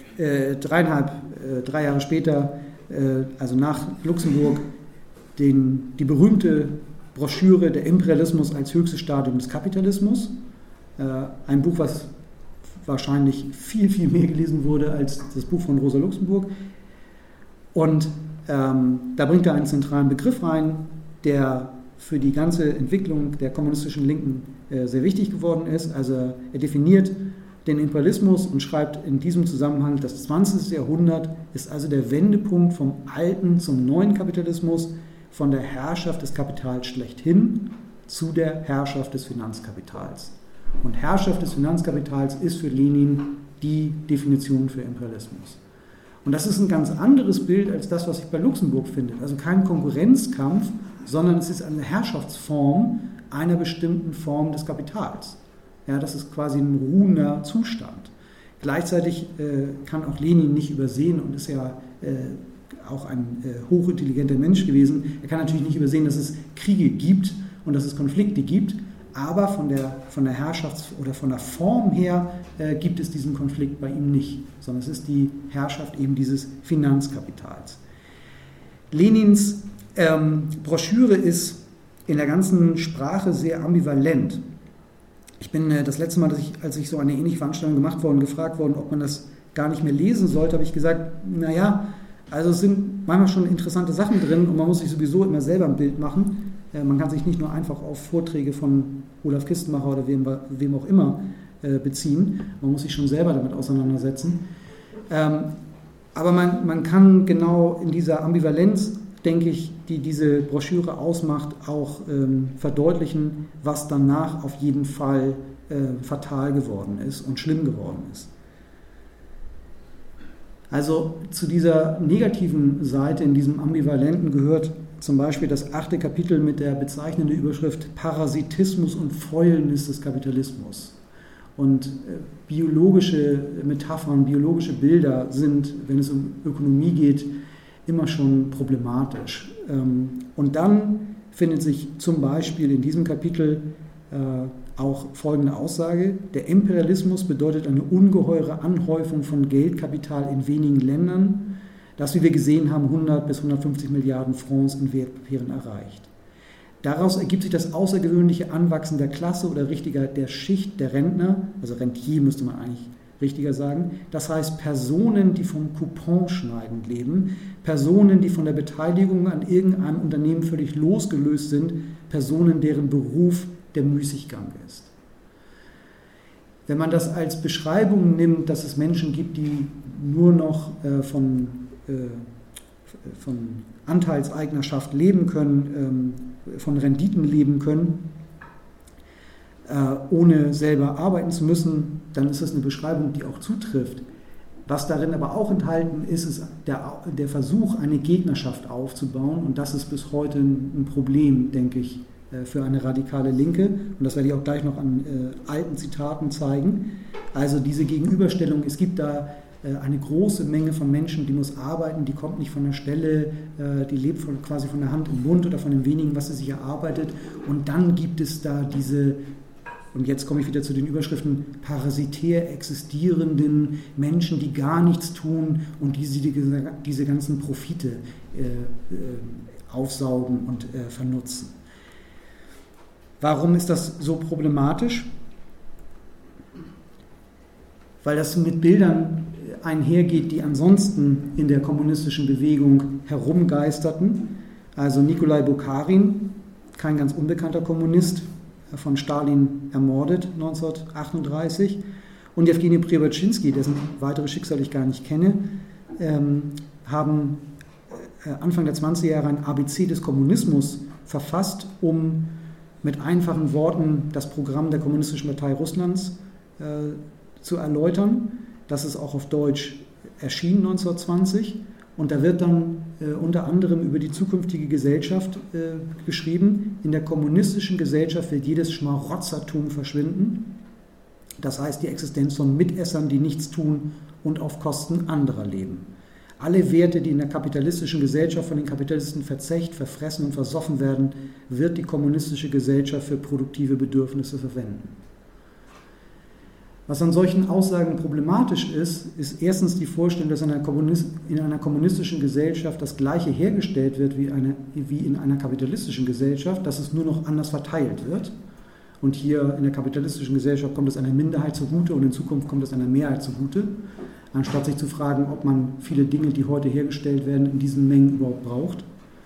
Jahre später, also nach Luxemburg, die berühmte Broschüre Der Imperialismus als höchstes Stadium des Kapitalismus. Ein Buch, was wahrscheinlich viel, viel mehr gelesen wurde als das Buch von Rosa Luxemburg. Und da bringt er einen zentralen Begriff rein, der für die ganze Entwicklung der kommunistischen Linken sehr wichtig geworden ist. Also er definiert den Imperialismus und schreibt in diesem Zusammenhang, das 20. Jahrhundert ist also der Wendepunkt vom alten zum neuen Kapitalismus, von der Herrschaft des Kapitals schlechthin zu der Herrschaft des Finanzkapitals. Und Herrschaft des Finanzkapitals ist für Lenin die Definition für Imperialismus. Und das ist ein ganz anderes Bild als das, was sich bei Luxemburg findet. Also kein Konkurrenzkampf, sondern es ist eine Herrschaftsform einer bestimmten Form des Kapitals. Ja, das ist quasi ein ruhender Zustand. Gleichzeitig kann auch Lenin nicht übersehen und ist ja auch ein hochintelligenter Mensch gewesen. Er kann natürlich nicht übersehen, dass es Kriege gibt und dass es Konflikte gibt, aber von der Herrschafts- oder von der Form her gibt es diesen Konflikt bei ihm nicht, sondern es ist die Herrschaft eben dieses Finanzkapitals. Lenins Broschüre ist in der ganzen Sprache sehr ambivalent. Ich bin das letzte Mal, als ich so eine ähnliche Veranstaltung gemacht worden, gefragt worden, ob man das gar nicht mehr lesen sollte, habe ich gesagt, naja, also es sind manchmal schon interessante Sachen drin und man muss sich sowieso immer selber ein Bild machen. Man kann sich nicht nur einfach auf Vorträge von Olaf Kistenmacher oder wem auch immer beziehen. Man muss sich schon selber damit auseinandersetzen. Aber man kann genau in dieser Ambivalenz, denke ich, die diese Broschüre ausmacht, auch verdeutlichen, was danach auf jeden Fall fatal geworden ist und schlimm geworden ist. Also zu dieser negativen Seite, in diesem Ambivalenten, gehört zum Beispiel das 8. Kapitel mit der bezeichnenden Überschrift Parasitismus und Fäulnis des Kapitalismus. Und biologische Metaphern, biologische Bilder sind, wenn es um Ökonomie geht, immer schon problematisch. Und dann findet sich zum Beispiel in diesem Kapitel auch folgende Aussage: Der Imperialismus bedeutet eine ungeheure Anhäufung von Geldkapital in wenigen Ländern, das, wie wir gesehen haben, 100 bis 150 Milliarden Francs in Wertpapieren erreicht. Daraus ergibt sich das außergewöhnliche Anwachsen der Klasse oder richtiger der Schicht der Rentner, also Rentier müsste man eigentlich richtiger sagen, das heißt Personen, die vom Couponschneiden leben, Personen, die von der Beteiligung an irgendeinem Unternehmen völlig losgelöst sind, Personen, deren Beruf der Müßiggang ist. Wenn man das als Beschreibung nimmt, dass es Menschen gibt, die nur noch von Anteilseignerschaft leben können, von Renditen leben können, ohne selber arbeiten zu müssen, dann ist das eine Beschreibung, die auch zutrifft. Was darin aber auch enthalten ist, ist der Versuch, eine Gegnerschaft aufzubauen, und das ist bis heute ein Problem, denke ich, für eine radikale Linke, und das werde ich auch gleich noch an alten Zitaten zeigen. Also diese Gegenüberstellung, es gibt da eine große Menge von Menschen, die muss arbeiten, die kommt nicht von der Stelle, die lebt quasi von der Hand im Mund oder von dem wenigen, was sie sich erarbeitet, und dann gibt es da diese, und jetzt komme ich wieder zu den Überschriften, parasitär existierenden Menschen, die gar nichts tun und diese ganzen Profite aufsaugen und vernutzen. Warum ist das so problematisch? Weil das mit Bildern einhergeht, die ansonsten in der kommunistischen Bewegung herumgeisterten. Also Nikolai Bukharin, kein ganz unbekannter Kommunist, von Stalin ermordet 1938, und Jewgeni Preobrazhensky, dessen weiteres Schicksal ich gar nicht kenne, haben Anfang der 20er Jahre ein ABC des Kommunismus verfasst, um mit einfachen Worten das Programm der Kommunistischen Partei Russlands zu erläutern. Das ist auch auf Deutsch erschienen 1920, und da wird dann unter anderem über die zukünftige Gesellschaft geschrieben: In der kommunistischen Gesellschaft wird jedes Schmarotzertum verschwinden, das heißt die Existenz von Mitessern, die nichts tun und auf Kosten anderer leben. Alle Werte, die in der kapitalistischen Gesellschaft von den Kapitalisten verzecht, verfressen und versoffen werden, wird die kommunistische Gesellschaft für produktive Bedürfnisse verwenden. Was an solchen Aussagen problematisch ist, ist erstens die Vorstellung, dass in einer kommunistischen Gesellschaft das Gleiche hergestellt wird wie in einer kapitalistischen Gesellschaft, dass es nur noch anders verteilt wird. Und hier in der kapitalistischen Gesellschaft kommt es einer Minderheit zugute und in Zukunft kommt es einer Mehrheit zugute, anstatt sich zu fragen, ob man viele Dinge, die heute hergestellt werden, in diesen Mengen überhaupt braucht.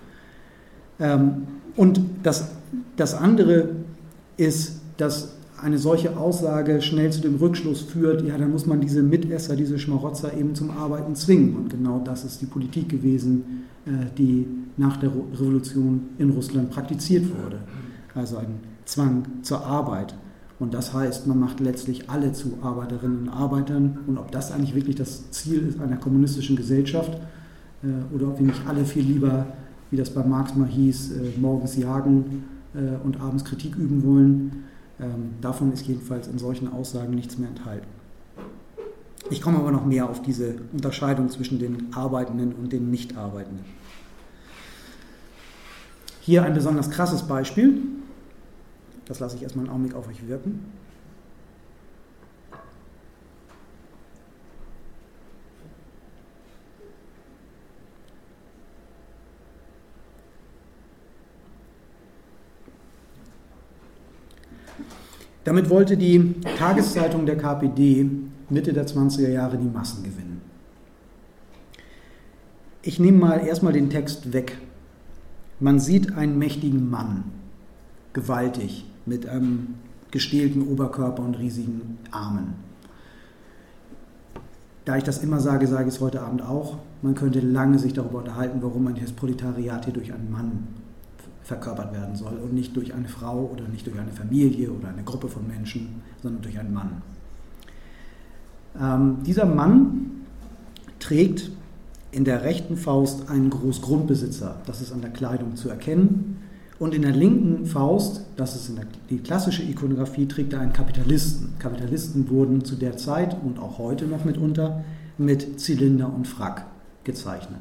Und das andere ist, dass eine solche Aussage schnell zu dem Rückschluss führt, ja, dann muss man diese Mitesser, diese Schmarotzer eben zum Arbeiten zwingen. Und genau das ist die Politik gewesen, die nach der Revolution in Russland praktiziert wurde. Also ein Zwang zur Arbeit. Und das heißt, man macht letztlich alle zu Arbeiterinnen und Arbeitern. Und ob das eigentlich wirklich das Ziel ist einer kommunistischen Gesellschaft, oder ob wir nicht alle viel lieber, wie das bei Marx mal hieß, morgens jagen und abends Kritik üben wollen, davon ist jedenfalls in solchen Aussagen nichts mehr enthalten. Ich komme aber noch mehr auf diese Unterscheidung zwischen den Arbeitenden und den Nichtarbeitenden. Hier ein besonders krasses Beispiel. Das lasse ich erstmal einen Augenblick auf euch wirken. Damit wollte die Tageszeitung der KPD Mitte der 20er Jahre die Massen gewinnen. Ich nehme erstmal den Text weg. Man sieht einen mächtigen Mann, gewaltig, mit einem gestählten Oberkörper und riesigen Armen. Da ich das immer sage, sage ich es heute Abend auch. Man könnte lange sich darüber unterhalten, warum das Proletariat hier durch einen Mann verkörpert werden soll und nicht durch eine Frau oder nicht durch eine Familie oder eine Gruppe von Menschen, sondern durch einen Mann. Dieser Mann trägt in der rechten Faust einen Großgrundbesitzer, das ist an der Kleidung zu erkennen, und in der linken Faust, das ist die klassische Ikonografie, trägt er einen Kapitalisten. Kapitalisten wurden zu der Zeit und auch heute noch mitunter mit Zylinder und Frack gezeichnet.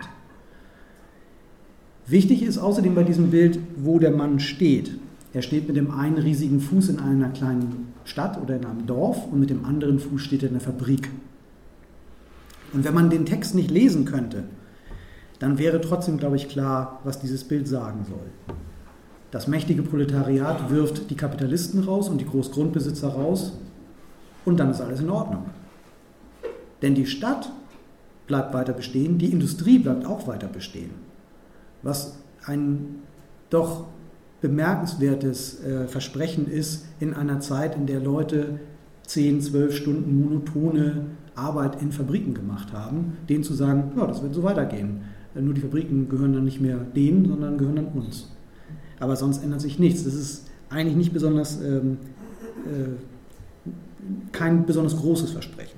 Wichtig ist außerdem bei diesem Bild, wo der Mann steht. Er steht mit dem einen riesigen Fuß in einer kleinen Stadt oder in einem Dorf und mit dem anderen Fuß steht er in der Fabrik. Und wenn man den Text nicht lesen könnte, dann wäre trotzdem, glaube ich, klar, was dieses Bild sagen soll. Das mächtige Proletariat wirft die Kapitalisten raus und die Großgrundbesitzer raus und dann ist alles in Ordnung. Denn die Stadt bleibt weiter bestehen, die Industrie bleibt auch weiter bestehen. Was ein doch bemerkenswertes Versprechen ist in einer Zeit, in der Leute 10, 12 Stunden monotone Arbeit in Fabriken gemacht haben, denen zu sagen, ja, das wird so weitergehen. Nur die Fabriken gehören dann nicht mehr denen, sondern gehören dann uns. Aber sonst ändert sich nichts. Das ist eigentlich nicht besonders, kein besonders großes Versprechen.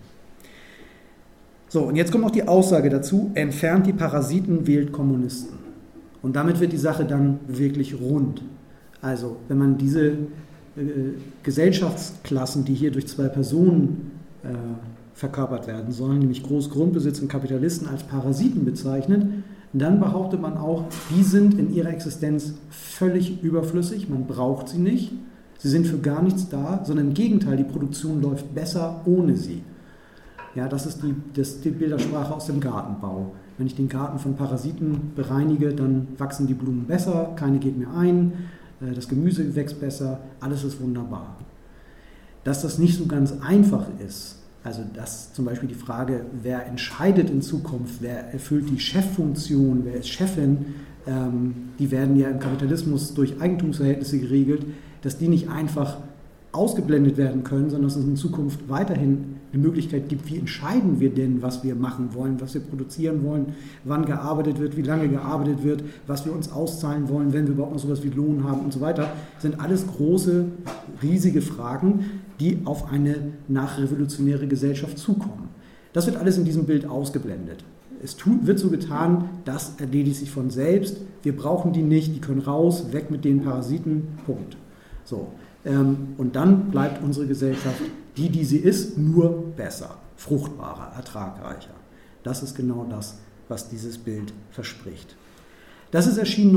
So, und jetzt kommt noch die Aussage dazu, entfernt die Parasiten, wählt Kommunisten. Und damit wird die Sache dann wirklich rund. Also, wenn man diese Gesellschaftsklassen, die hier durch zwei Personen verkörpert werden sollen, nämlich Großgrundbesitz und Kapitalisten, als Parasiten bezeichnet, dann behauptet man auch, die sind in ihrer Existenz völlig überflüssig, man braucht sie nicht, sie sind für gar nichts da, sondern im Gegenteil, die Produktion läuft besser ohne sie. Ja, das ist die Bildersprache aus dem Gartenbau. Wenn ich den Garten von Parasiten bereinige, dann wachsen die Blumen besser, keine geht mehr ein, das Gemüse wächst besser, alles ist wunderbar. Dass das nicht so ganz einfach ist, also dass zum Beispiel die Frage, wer entscheidet in Zukunft, wer erfüllt die Cheffunktion, wer ist Chefin, die werden ja im Kapitalismus durch Eigentumsverhältnisse geregelt, dass die nicht einfach ausgeblendet werden können, sondern dass es in Zukunft weiterhin eine Möglichkeit gibt, wie entscheiden wir denn, was wir machen wollen, was wir produzieren wollen, wann gearbeitet wird, wie lange gearbeitet wird, was wir uns auszahlen wollen, wenn wir überhaupt noch sowas wie Lohn haben und so weiter. Das sind alles große, riesige Fragen, die auf eine nachrevolutionäre Gesellschaft zukommen. Das wird alles in diesem Bild ausgeblendet. Es wird so getan, das erledigt sich von selbst, wir brauchen die nicht, die können raus, weg mit den Parasiten, Punkt. So. Und dann bleibt unsere Gesellschaft, die sie ist, nur besser, fruchtbarer, ertragreicher. Das ist genau das, was dieses Bild verspricht. Das ist erschienen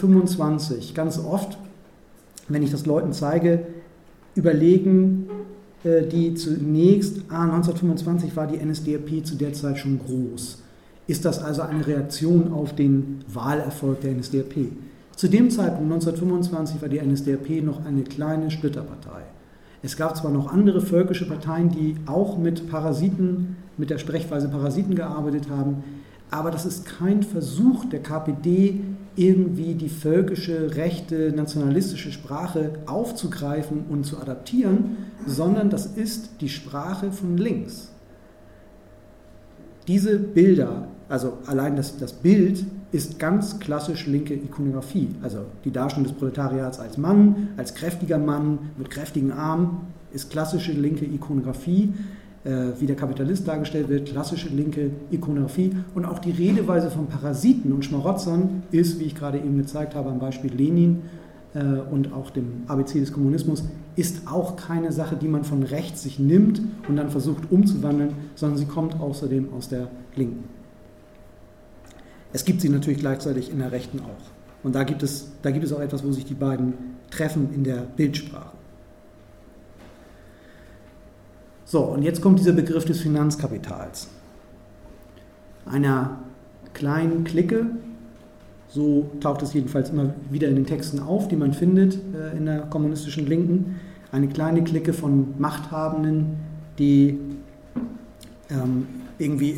1925. Ganz oft, wenn ich das Leuten zeige, überlegen die zunächst, 1925 war die NSDAP zu der Zeit schon groß. Ist das also eine Reaktion auf den Wahlerfolg der NSDAP? Zu dem Zeitpunkt, 1925, war die NSDAP noch eine kleine Splitterpartei. Es gab zwar noch andere völkische Parteien, die auch mit Parasiten, mit der Sprechweise Parasiten gearbeitet haben, aber das ist kein Versuch der KPD, irgendwie die völkische, rechte, nationalistische Sprache aufzugreifen und zu adaptieren, sondern das ist die Sprache von links. Diese Bilder, also allein das Bild, ist ganz klassisch linke Ikonografie. Also die Darstellung des Proletariats als Mann, als kräftiger Mann mit kräftigen Armen, ist klassische linke Ikonografie. Wie der Kapitalist dargestellt wird, klassische linke Ikonografie. Und auch die Redeweise von Parasiten und Schmarotzern ist, wie ich gerade eben gezeigt habe, am Beispiel Lenin und auch dem ABC des Kommunismus, ist auch keine Sache, die man von rechts sich nimmt und dann versucht umzuwandeln, sondern sie kommt außerdem aus der Linken. Es gibt sie natürlich gleichzeitig in der Rechten auch. Und da gibt es auch etwas, wo sich die beiden treffen in der Bildsprache. So, und jetzt kommt dieser Begriff des Finanzkapitals. Einer kleinen Clique, so taucht es jedenfalls immer wieder in den Texten auf, die man findet in der kommunistischen Linken, eine kleine Clique von Machthabenden, die irgendwie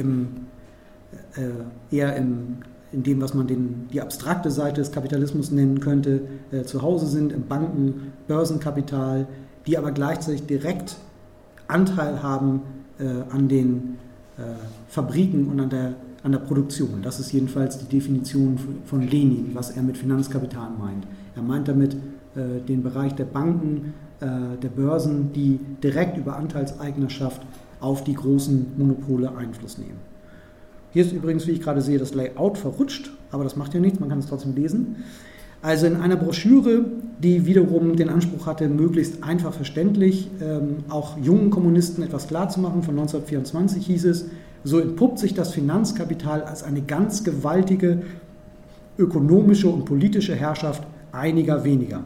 eher in dem, was man die abstrakte Seite des Kapitalismus nennen könnte, zu Hause sind, im Banken-, Börsenkapital, die aber gleichzeitig direkt Anteil haben an den Fabriken und an der Produktion. Das ist jedenfalls die Definition von Lenin, was er mit Finanzkapital meint. Er meint damit den Bereich der Banken, der Börsen, die direkt über Anteilseignerschaft auf die großen Monopole Einfluss nehmen. Hier ist übrigens, wie ich gerade sehe, das Layout verrutscht, aber das macht ja nichts, man kann es trotzdem lesen. Also in einer Broschüre, die wiederum den Anspruch hatte, möglichst einfach verständlich auch jungen Kommunisten etwas klarzumachen, von 1924 hieß es, so entpuppt sich das Finanzkapital als eine ganz gewaltige ökonomische und politische Herrschaft einiger weniger.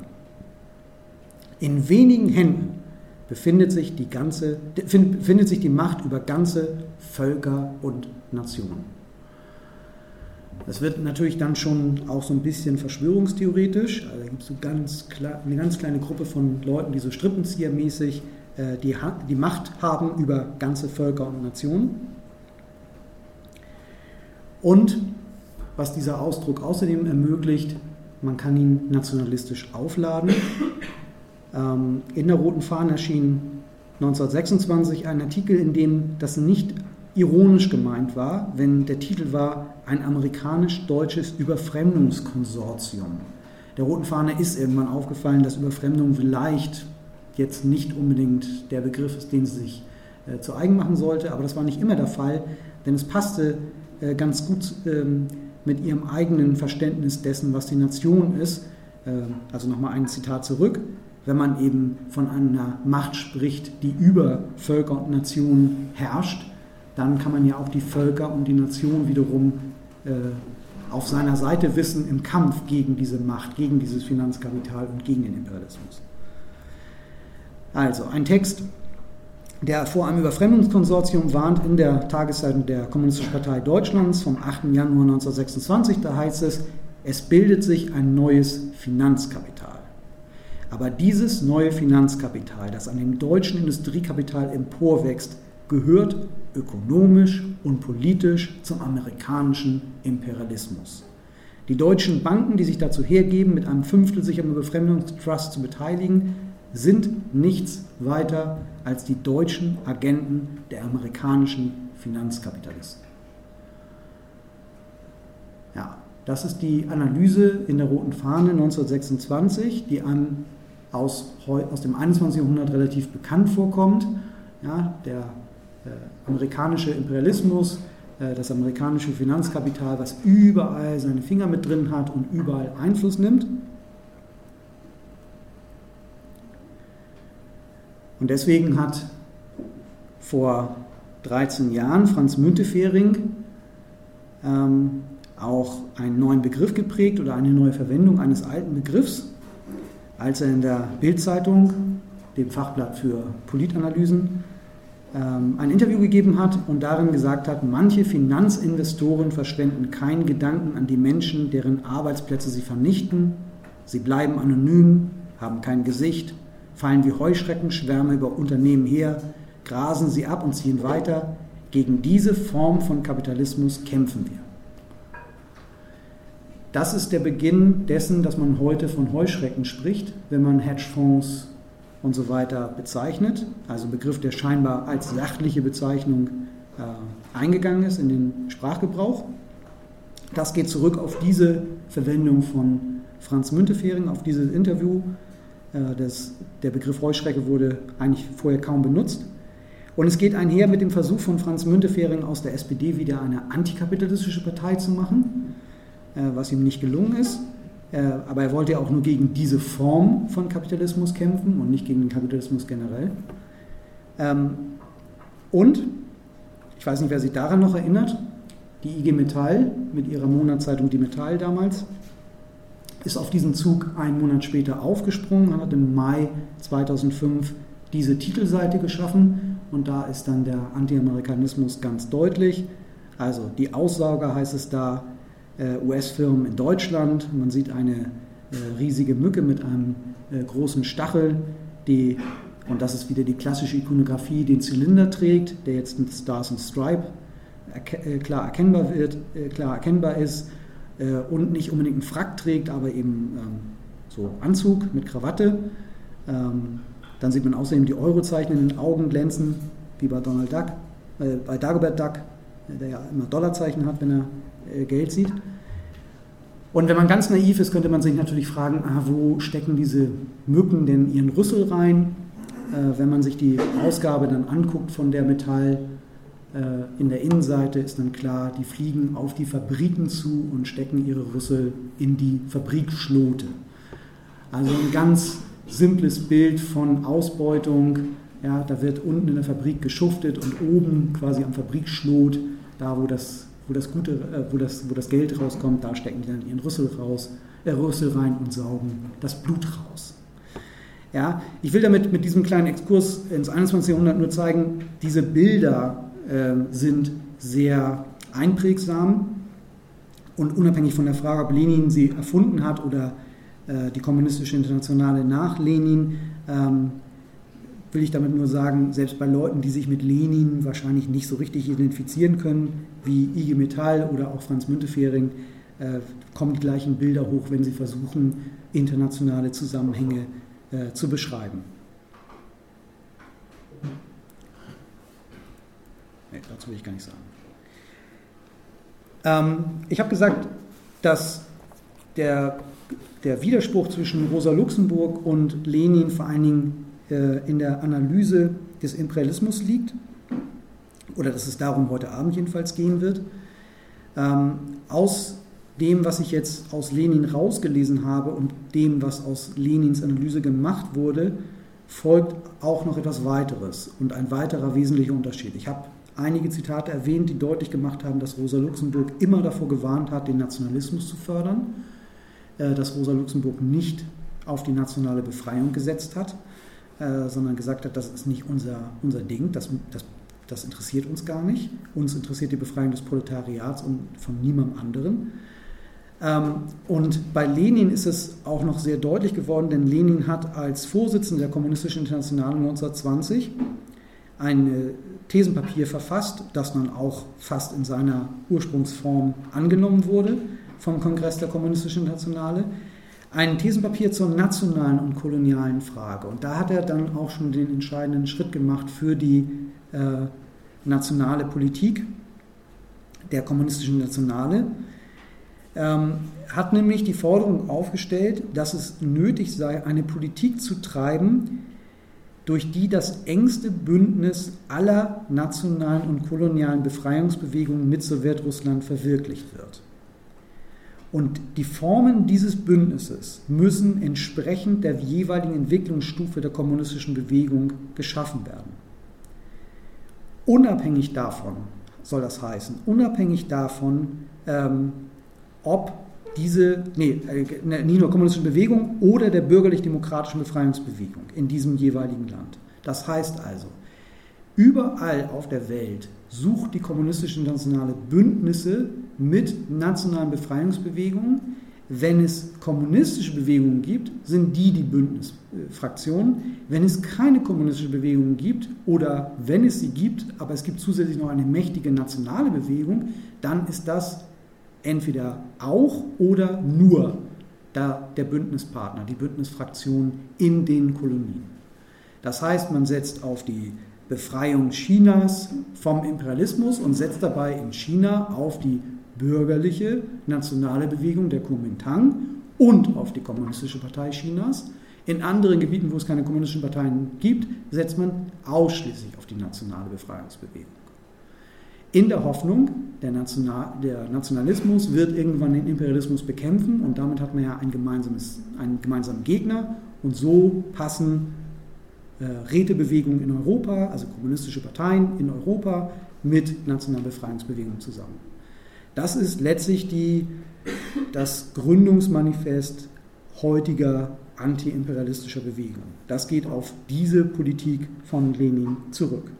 In wenigen Händen befindet sich die Macht über ganze Völker und Nationen. Das wird natürlich dann schon auch so ein bisschen verschwörungstheoretisch. Also da gibt es so eine ganz kleine Gruppe von Leuten, die so strippenziehermäßig die Macht haben über ganze Völker und Nationen. Und was dieser Ausdruck außerdem ermöglicht, man kann ihn nationalistisch aufladen. In der Roten Fahne erschien 1926 ein Artikel, in dem das nicht ironisch gemeint war, wenn der Titel war ein amerikanisch-deutsches Überfremdungskonsortium. Der Roten Fahne ist irgendwann aufgefallen, dass Überfremdung vielleicht jetzt nicht unbedingt der Begriff ist, den sie sich zu eigen machen sollte, aber das war nicht immer der Fall, denn es passte ganz gut mit ihrem eigenen Verständnis dessen, was die Nation ist. Also nochmal ein Zitat zurück: Wenn man eben von einer Macht spricht, die über Völker und Nationen herrscht, dann kann man ja auch die Völker und die Nation wiederum auf seiner Seite wissen im Kampf gegen diese Macht, gegen dieses Finanzkapital und gegen den Imperialismus. Also ein Text, der vor einem Überfremdungskonsortium warnt, in der Tageszeitung der Kommunistischen Partei Deutschlands vom 8. Januar 1926. Da heißt es: Es bildet sich ein neues Finanzkapital. Aber dieses neue Finanzkapital, das an dem deutschen Industriekapital emporwächst, gehört ökonomisch und politisch zum amerikanischen Imperialismus. Die deutschen Banken, die sich dazu hergeben, mit einem Fünftel sich am Überfremdungstrust zu beteiligen, sind nichts weiter als die deutschen Agenten der amerikanischen Finanzkapitalisten. Ja, das ist die Analyse in der Roten Fahne 1926, die einem aus dem 21. Jahrhundert relativ bekannt vorkommt. Ja, der amerikanische Imperialismus, das amerikanische Finanzkapital, was überall seine Finger mit drin hat und überall Einfluss nimmt. Und deswegen hat vor 13 Jahren Franz Müntefering auch einen neuen Begriff geprägt oder eine neue Verwendung eines alten Begriffs, als er in der Bild-Zeitung, dem Fachblatt für Politanalysen, ein Interview gegeben hat und darin gesagt hat: Manche Finanzinvestoren verschwenden keinen Gedanken an die Menschen, deren Arbeitsplätze sie vernichten. Sie bleiben anonym, haben kein Gesicht, fallen wie Heuschreckenschwärme über Unternehmen her, grasen sie ab und ziehen weiter. Gegen diese Form von Kapitalismus kämpfen wir. Das ist der Beginn dessen, dass man heute von Heuschrecken spricht, wenn man Hedgefonds und so weiter bezeichnet, also ein Begriff, der scheinbar als sachliche Bezeichnung eingegangen ist in den Sprachgebrauch. Das geht zurück auf diese Verwendung von Franz Müntefering, auf dieses Interview. Der Begriff Heuschrecke wurde eigentlich vorher kaum benutzt. Und es geht einher mit dem Versuch von Franz Müntefering aus der SPD wieder eine antikapitalistische Partei zu machen, was ihm nicht gelungen ist. Aber er wollte ja auch nur gegen diese Form von Kapitalismus kämpfen und nicht gegen den Kapitalismus generell. Und, ich weiß nicht, wer sich daran noch erinnert, die IG Metall mit ihrer Monatszeitung Die Metall damals ist auf diesen Zug einen Monat später aufgesprungen und hat im Mai 2005 diese Titelseite geschaffen. Und da ist dann der Anti-Amerikanismus ganz deutlich. Also die Aussauger heißt es da, US-Firmen in Deutschland. Man sieht eine riesige Mücke mit einem großen Stachel, und das ist wieder die klassische Ikonografie, den Zylinder trägt, der jetzt mit Stars and Stripe klar erkennbar ist und nicht unbedingt einen Frack trägt, aber eben so Anzug mit Krawatte. Dann sieht man außerdem die Eurozeichen in den Augen glänzen, wie bei bei Dagobert Duck, der ja immer Dollarzeichen hat, wenn er Geld sieht. Und wenn man ganz naiv ist, könnte man sich natürlich fragen, wo stecken diese Mücken denn ihren Rüssel rein? Wenn man sich die Ausgabe dann anguckt von der Metall, in der Innenseite ist dann klar, die fliegen auf die Fabriken zu und stecken ihre Rüssel in die Fabrikschlote. Also ein ganz simples Bild von Ausbeutung. Ja, da wird unten in der Fabrik geschuftet und oben quasi am Fabrikschlot, da wo das Geld rauskommt, da stecken die dann ihren Rüssel rein und saugen das Blut raus. Ja, ich will damit mit diesem kleinen Exkurs ins 21. Jahrhundert nur zeigen, diese Bilder sind sehr einprägsam und unabhängig von der Frage, ob Lenin sie erfunden hat oder die Kommunistische Internationale nach Lenin, will ich damit nur sagen, selbst bei Leuten, die sich mit Lenin wahrscheinlich nicht so richtig identifizieren können, wie IG Metall oder auch Franz Müntefering, kommen die gleichen Bilder hoch, wenn Sie versuchen, internationale Zusammenhänge zu beschreiben. Nee, dazu will ich gar nicht sagen. Ich habe gesagt, dass der Widerspruch zwischen Rosa Luxemburg und Lenin vor allen Dingen in der Analyse des Imperialismus liegt, oder dass es darum heute Abend jedenfalls gehen wird. Aus dem, was ich jetzt aus Lenin rausgelesen habe und dem, was aus Lenins Analyse gemacht wurde, folgt auch noch etwas weiteres und ein weiterer wesentlicher Unterschied. Ich habe einige Zitate erwähnt, die deutlich gemacht haben, dass Rosa Luxemburg immer davor gewarnt hat, den Nationalismus zu fördern, dass Rosa Luxemburg nicht auf die nationale Befreiung gesetzt hat, sondern gesagt hat, das ist nicht unser Ding, das interessiert uns gar nicht. Uns interessiert die Befreiung des Proletariats und von niemandem anderen. Und bei Lenin ist es auch noch sehr deutlich geworden, denn Lenin hat als Vorsitzender der Kommunistischen Internationale 1920 ein Thesenpapier verfasst, das dann auch fast in seiner Ursprungsform angenommen wurde vom Kongress der Kommunistischen Internationale. Ein Thesenpapier zur nationalen und kolonialen Frage. Und da hat er dann auch schon den entscheidenden Schritt gemacht für die nationale Politik der Kommunistischen Internationale. Hat nämlich die Forderung aufgestellt, dass es nötig sei, eine Politik zu treiben, durch die das engste Bündnis aller nationalen und kolonialen Befreiungsbewegungen mit Sowjetrussland verwirklicht wird. Und die Formen dieses Bündnisses müssen entsprechend der jeweiligen Entwicklungsstufe der kommunistischen Bewegung geschaffen werden. Unabhängig davon, soll das heißen, unabhängig davon, ob nicht nur kommunistische Bewegung oder der bürgerlich-demokratischen Befreiungsbewegung in diesem jeweiligen Land. Das heißt also, überall auf der Welt sucht die Kommunistische Internationale Bündnisse mit nationalen Befreiungsbewegungen. Wenn es kommunistische Bewegungen gibt, sind die Bündnisfraktionen. Wenn es keine kommunistische Bewegungen gibt oder wenn es sie gibt, aber es gibt zusätzlich noch eine mächtige nationale Bewegung, dann ist das entweder auch oder nur der Bündnispartner, die Bündnisfraktion in den Kolonien. Das heißt, man setzt auf die Befreiung Chinas vom Imperialismus und setzt dabei in China auf die bürgerliche nationale Bewegung der Kuomintang und auf die Kommunistische Partei Chinas. In anderen Gebieten, wo es keine kommunistischen Parteien gibt, setzt man ausschließlich auf die nationale Befreiungsbewegung. In der Hoffnung, der Nationalismus wird irgendwann den Imperialismus bekämpfen und damit hat man ja einen gemeinsamen Gegner und so passen Rätebewegungen in Europa, also kommunistische Parteien in Europa, mit nationalen Befreiungsbewegungen zusammen. Das ist letztlich das Gründungsmanifest heutiger antiimperialistischer Bewegungen. Das geht auf diese Politik von Lenin zurück.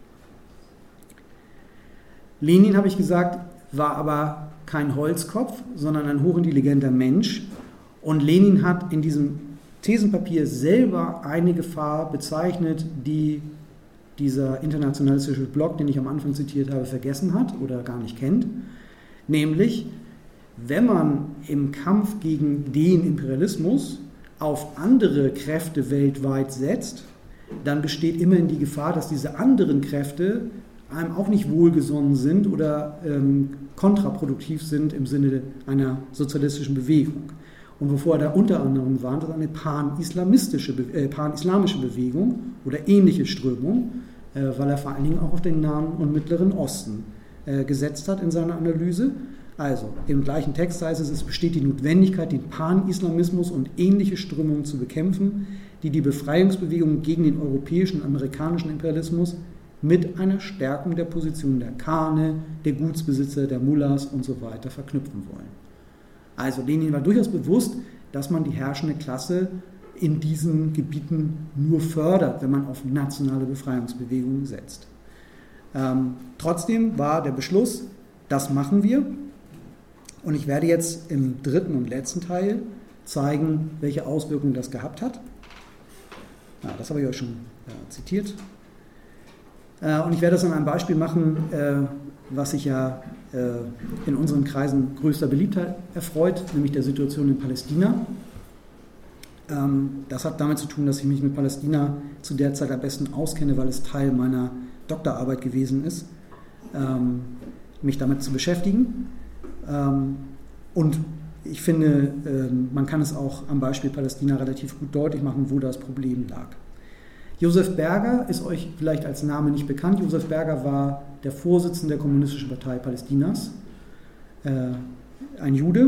Lenin, habe ich gesagt, war aber kein Holzkopf, sondern ein hochintelligenter Mensch. Und Lenin hat in diesem Thesenpapier selber eine Gefahr bezeichnet, die dieser internationalistische Block, den ich am Anfang zitiert habe, vergessen hat oder gar nicht kennt. Nämlich, wenn man im Kampf gegen den Imperialismus auf andere Kräfte weltweit setzt, dann besteht immerhin die Gefahr, dass diese anderen Kräfte einem auch nicht wohlgesonnen sind oder kontraproduktiv sind im Sinne einer sozialistischen Bewegung. Und wovor er da unter anderem warnt, ist eine pan-islamische Bewegung oder ähnliche Strömung, weil er vor allen Dingen auch auf den Nahen und Mittleren Osten gesetzt hat in seiner Analyse. Also im gleichen Text heißt es besteht die Notwendigkeit, den Pan-Islamismus und ähnliche Strömungen zu bekämpfen, die die Befreiungsbewegung gegen den europäischen und amerikanischen Imperialismus mit einer Stärkung der Position der Khane, der Gutsbesitzer, der Mullahs und so weiter verknüpfen wollen. Also Lenin war durchaus bewusst, dass man die herrschende Klasse in diesen Gebieten nur fördert, wenn man auf nationale Befreiungsbewegungen setzt. Trotzdem war der Beschluss, das machen wir. Und ich werde jetzt im dritten und letzten Teil zeigen, welche Auswirkungen das gehabt hat. Das habe ich euch schon zitiert. Und ich werde das an einem Beispiel machen, was sich ja in unseren Kreisen größter Beliebtheit erfreut, nämlich der Situation in Palästina. Das hat damit zu tun, dass ich mich mit Palästina zu der Zeit am besten auskenne, weil es Teil meiner Doktorarbeit gewesen ist, mich damit zu beschäftigen. Und ich finde, man kann es auch am Beispiel Palästina relativ gut deutlich machen, wo das Problem lag. Josef Berger ist euch vielleicht als Name nicht bekannt. Josef Berger war der Vorsitzende der Kommunistischen Partei Palästinas, ein Jude.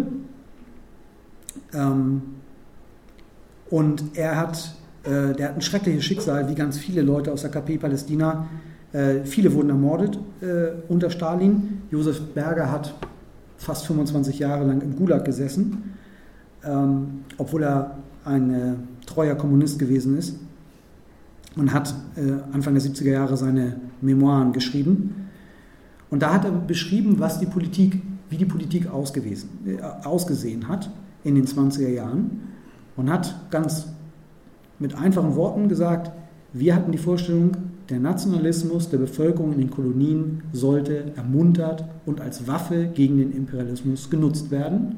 Und der hat ein schreckliches Schicksal, wie ganz viele Leute aus der KP Palästina. Viele wurden ermordet unter Stalin. Josef Berger hat fast 25 Jahre lang im Gulag gesessen, obwohl er ein treuer Kommunist gewesen ist, und hat Anfang der 70er Jahre seine Memoiren geschrieben. Und da hat er beschrieben, wie die Politik ausgesehen hat in den 20er Jahren, und hat ganz mit einfachen Worten gesagt, wir hatten die Vorstellung, der Nationalismus der Bevölkerung in den Kolonien sollte ermuntert und als Waffe gegen den Imperialismus genutzt werden.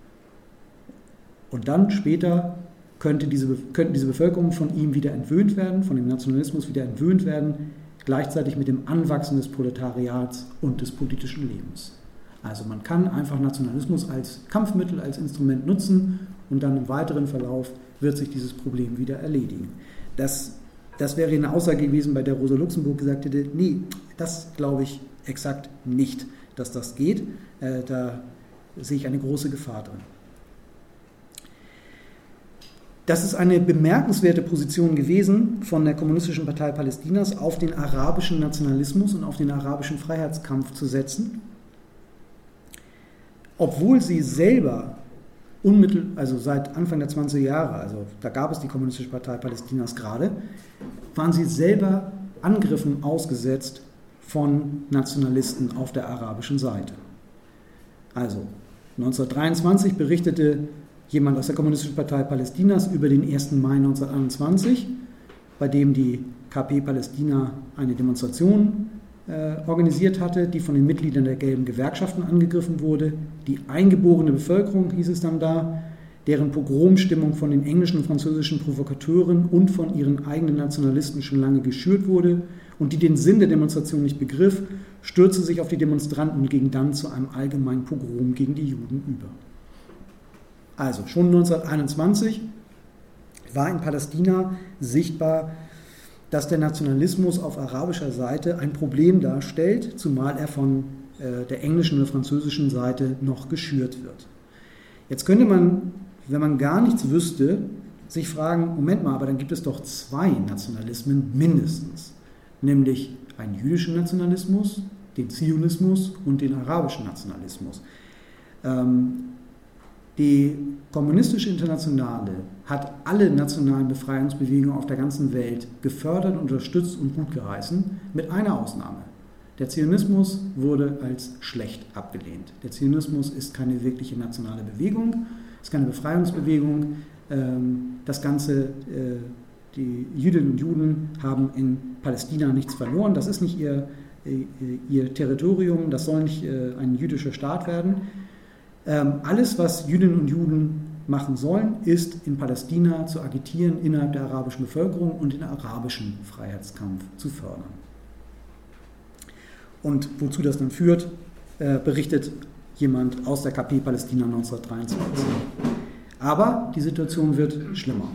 Und dann später könnten diese Bevölkerung von ihm wieder entwöhnt werden, von dem Nationalismus wieder entwöhnt werden, gleichzeitig mit dem Anwachsen des Proletariats und des politischen Lebens. Also man kann einfach Nationalismus als Kampfmittel, als Instrument nutzen, und dann im weiteren Verlauf wird sich dieses Problem wieder erledigen. Das wäre eine Aussage gewesen, bei der Rosa Luxemburg gesagt hätte, nee, das glaube ich exakt nicht, dass das geht. Da sehe ich eine große Gefahr drin. Das ist eine bemerkenswerte Position gewesen von der Kommunistischen Partei Palästinas, auf den arabischen Nationalismus und auf den arabischen Freiheitskampf zu setzen, obwohl sie selber also seit Anfang der 20er Jahre, also da gab es die Kommunistische Partei Palästinas gerade, waren sie selber Angriffen ausgesetzt von Nationalisten auf der arabischen Seite. Also 1923 berichtete jemand aus der Kommunistischen Partei Palästinas über den 1. Mai 1921, bei dem die KP Palästina eine Demonstration organisiert hatte, die von den Mitgliedern der gelben Gewerkschaften angegriffen wurde. Die eingeborene Bevölkerung, hieß es dann da, deren Pogromstimmung von den englischen und französischen Provokateuren und von ihren eigenen Nationalisten schon lange geschürt wurde und die den Sinn der Demonstration nicht begriff, stürzte sich auf die Demonstranten und ging dann zu einem allgemeinen Pogrom gegen die Juden über. Also schon 1921 war in Palästina sichtbar, dass der Nationalismus auf arabischer Seite ein Problem darstellt, zumal er von der englischen oder französischen Seite noch geschürt wird. Jetzt könnte man, wenn man gar nichts wüsste, sich fragen, Moment mal, aber dann gibt es doch zwei Nationalismen mindestens, nämlich einen jüdischen Nationalismus, den Zionismus und den arabischen Nationalismus. Die Kommunistische Internationale hat alle nationalen Befreiungsbewegungen auf der ganzen Welt gefördert, unterstützt und gutgeheißen, mit einer Ausnahme. Der Zionismus wurde als schlecht abgelehnt. Der Zionismus ist keine wirkliche nationale Bewegung, ist keine Befreiungsbewegung. Das Ganze, die Jüdinnen und Juden haben in Palästina nichts verloren. Das ist nicht ihr Territorium, das soll nicht ein jüdischer Staat werden. Alles, was Jüdinnen und Juden machen sollen, ist in Palästina zu agitieren, innerhalb der arabischen Bevölkerung und den arabischen Freiheitskampf zu fördern. Und wozu das dann führt, berichtet jemand aus der KP Palästina 1923. Aber die Situation wird schlimmer.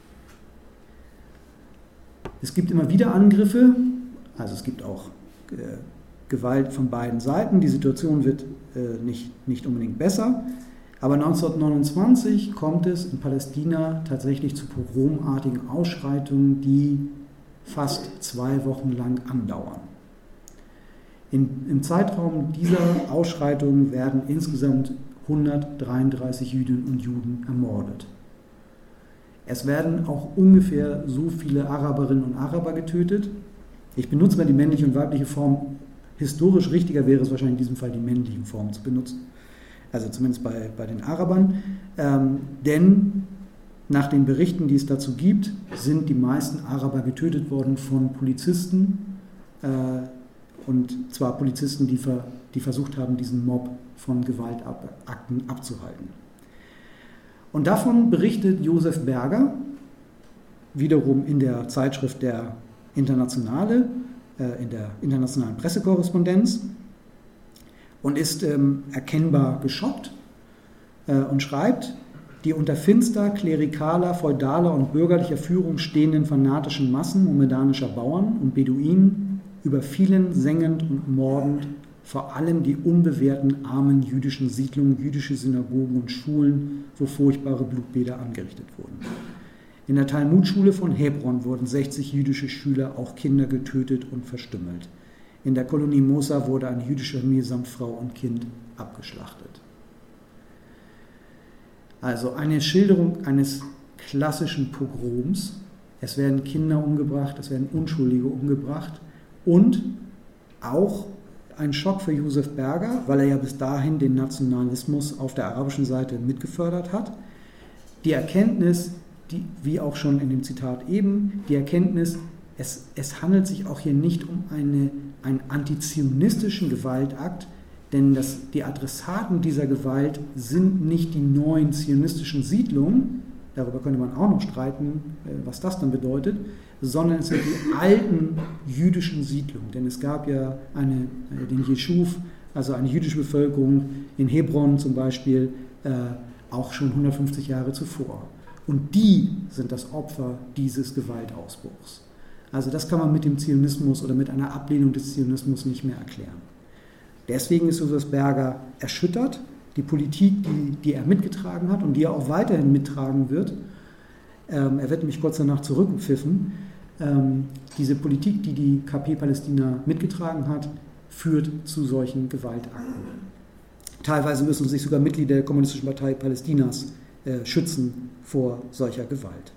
Es gibt immer wieder Angriffe, also es gibt auch Gewalt von beiden Seiten. Die Situation wird nicht unbedingt besser. Aber 1929 kommt es in Palästina tatsächlich zu pogromartigen Ausschreitungen, die fast 2 Wochen lang andauern. Im Zeitraum dieser Ausschreitungen werden insgesamt 133 Jüdinnen und Juden ermordet. Es werden auch ungefähr so viele Araberinnen und Araber getötet. Ich benutze mal die männliche und weibliche Form. Historisch richtiger wäre es wahrscheinlich in diesem Fall, die männlichen Formen zu benutzen. Also zumindest bei den Arabern. Denn nach den Berichten, die es dazu gibt, sind die meisten Araber getötet worden von Polizisten und zwar Polizisten, die versucht haben, diesen Mob von Gewaltakten abzuhalten. Und davon berichtet Josef Berger, wiederum in der Zeitschrift der Internationale, in der internationalen Pressekorrespondenz, und ist erkennbar geschockt und schreibt: Die unter finster, klerikaler, feudaler und bürgerlicher Führung stehenden fanatischen Massen mohammedanischer Bauern und Beduinen überfielen sengend und mordend vor allem die unbewehrten armen jüdischen Siedlungen, jüdische Synagogen und Schulen, wo furchtbare Blutbäder angerichtet wurden. In der Talmudschule von Hebron wurden 60 jüdische Schüler, auch Kinder, getötet und verstümmelt. In der Kolonie Mosa wurde eine jüdische Familie samt Frau und Kind abgeschlachtet. Also eine Schilderung eines klassischen Pogroms. Es werden Kinder umgebracht, es werden Unschuldige umgebracht und auch ein Schock für Josef Berger, weil er ja bis dahin den Nationalismus auf der arabischen Seite mitgefördert hat. Die Erkenntnis, wie auch schon in dem Zitat eben, die Erkenntnis, es handelt sich auch hier nicht um einen antizionistischen Gewaltakt, denn die Adressaten dieser Gewalt sind nicht die neuen zionistischen Siedlungen, darüber könnte man auch noch streiten, was das dann bedeutet, sondern es sind die alten jüdischen Siedlungen. Denn es gab ja den Jeschuv, also eine jüdische Bevölkerung in Hebron zum Beispiel, auch schon 150 Jahre zuvor. Und die sind das Opfer dieses Gewaltausbruchs. Also das kann man mit dem Zionismus oder mit einer Ablehnung des Zionismus nicht mehr erklären. Deswegen ist Josef Berger erschüttert. Die Politik, die er mitgetragen hat und die er auch weiterhin mittragen wird, er wird nämlich kurz danach zurückgepfiffen, diese Politik, die die KP Palästina mitgetragen hat, führt zu solchen Gewaltakten. Teilweise müssen sich sogar Mitglieder der Kommunistischen Partei Palästinas schützen vor solcher Gewalt.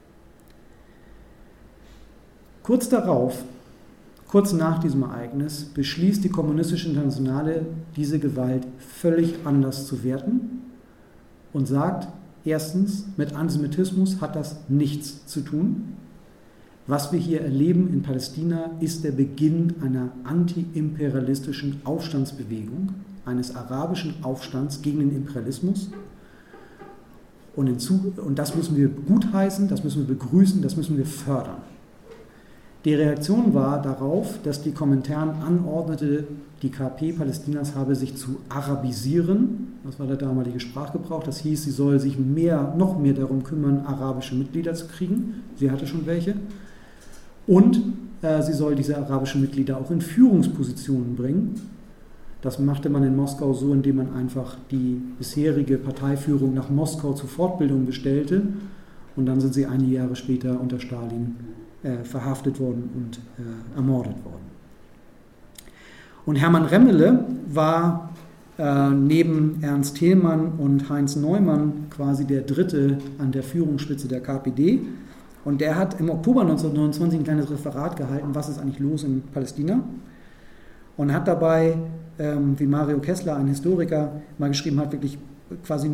Kurz darauf, kurz nach diesem Ereignis, beschließt die Kommunistische Internationale, diese Gewalt völlig anders zu werten und sagt, erstens, mit Antisemitismus hat das nichts zu tun. Was wir hier erleben in Palästina ist der Beginn einer antiimperialistischen Aufstandsbewegung, eines arabischen Aufstands gegen den Imperialismus. Und das müssen wir gutheißen, das müssen wir begrüßen, das müssen wir fördern. Die Reaktion war darauf, dass die Komintern anordnete, die KP Palästinas habe sich zu arabisieren. Das war der damalige Sprachgebrauch. Das hieß, sie soll sich noch mehr darum kümmern, arabische Mitglieder zu kriegen. Sie hatte schon welche. Und sie soll diese arabischen Mitglieder auch in Führungspositionen bringen. Das machte man in Moskau so, indem man einfach die bisherige Parteiführung nach Moskau zur Fortbildung bestellte. Und dann sind sie einige Jahre später unter Stalin verhaftet worden und ermordet worden. Und Hermann Remmele war neben Ernst Thälmann und Heinz Neumann quasi der Dritte an der Führungsspitze der KPD. Und der hat im Oktober 1929 ein kleines Referat gehalten, was ist eigentlich los in Palästina. Und hat dabei, wie Mario Kessler, ein Historiker, mal geschrieben hat, wirklich quasi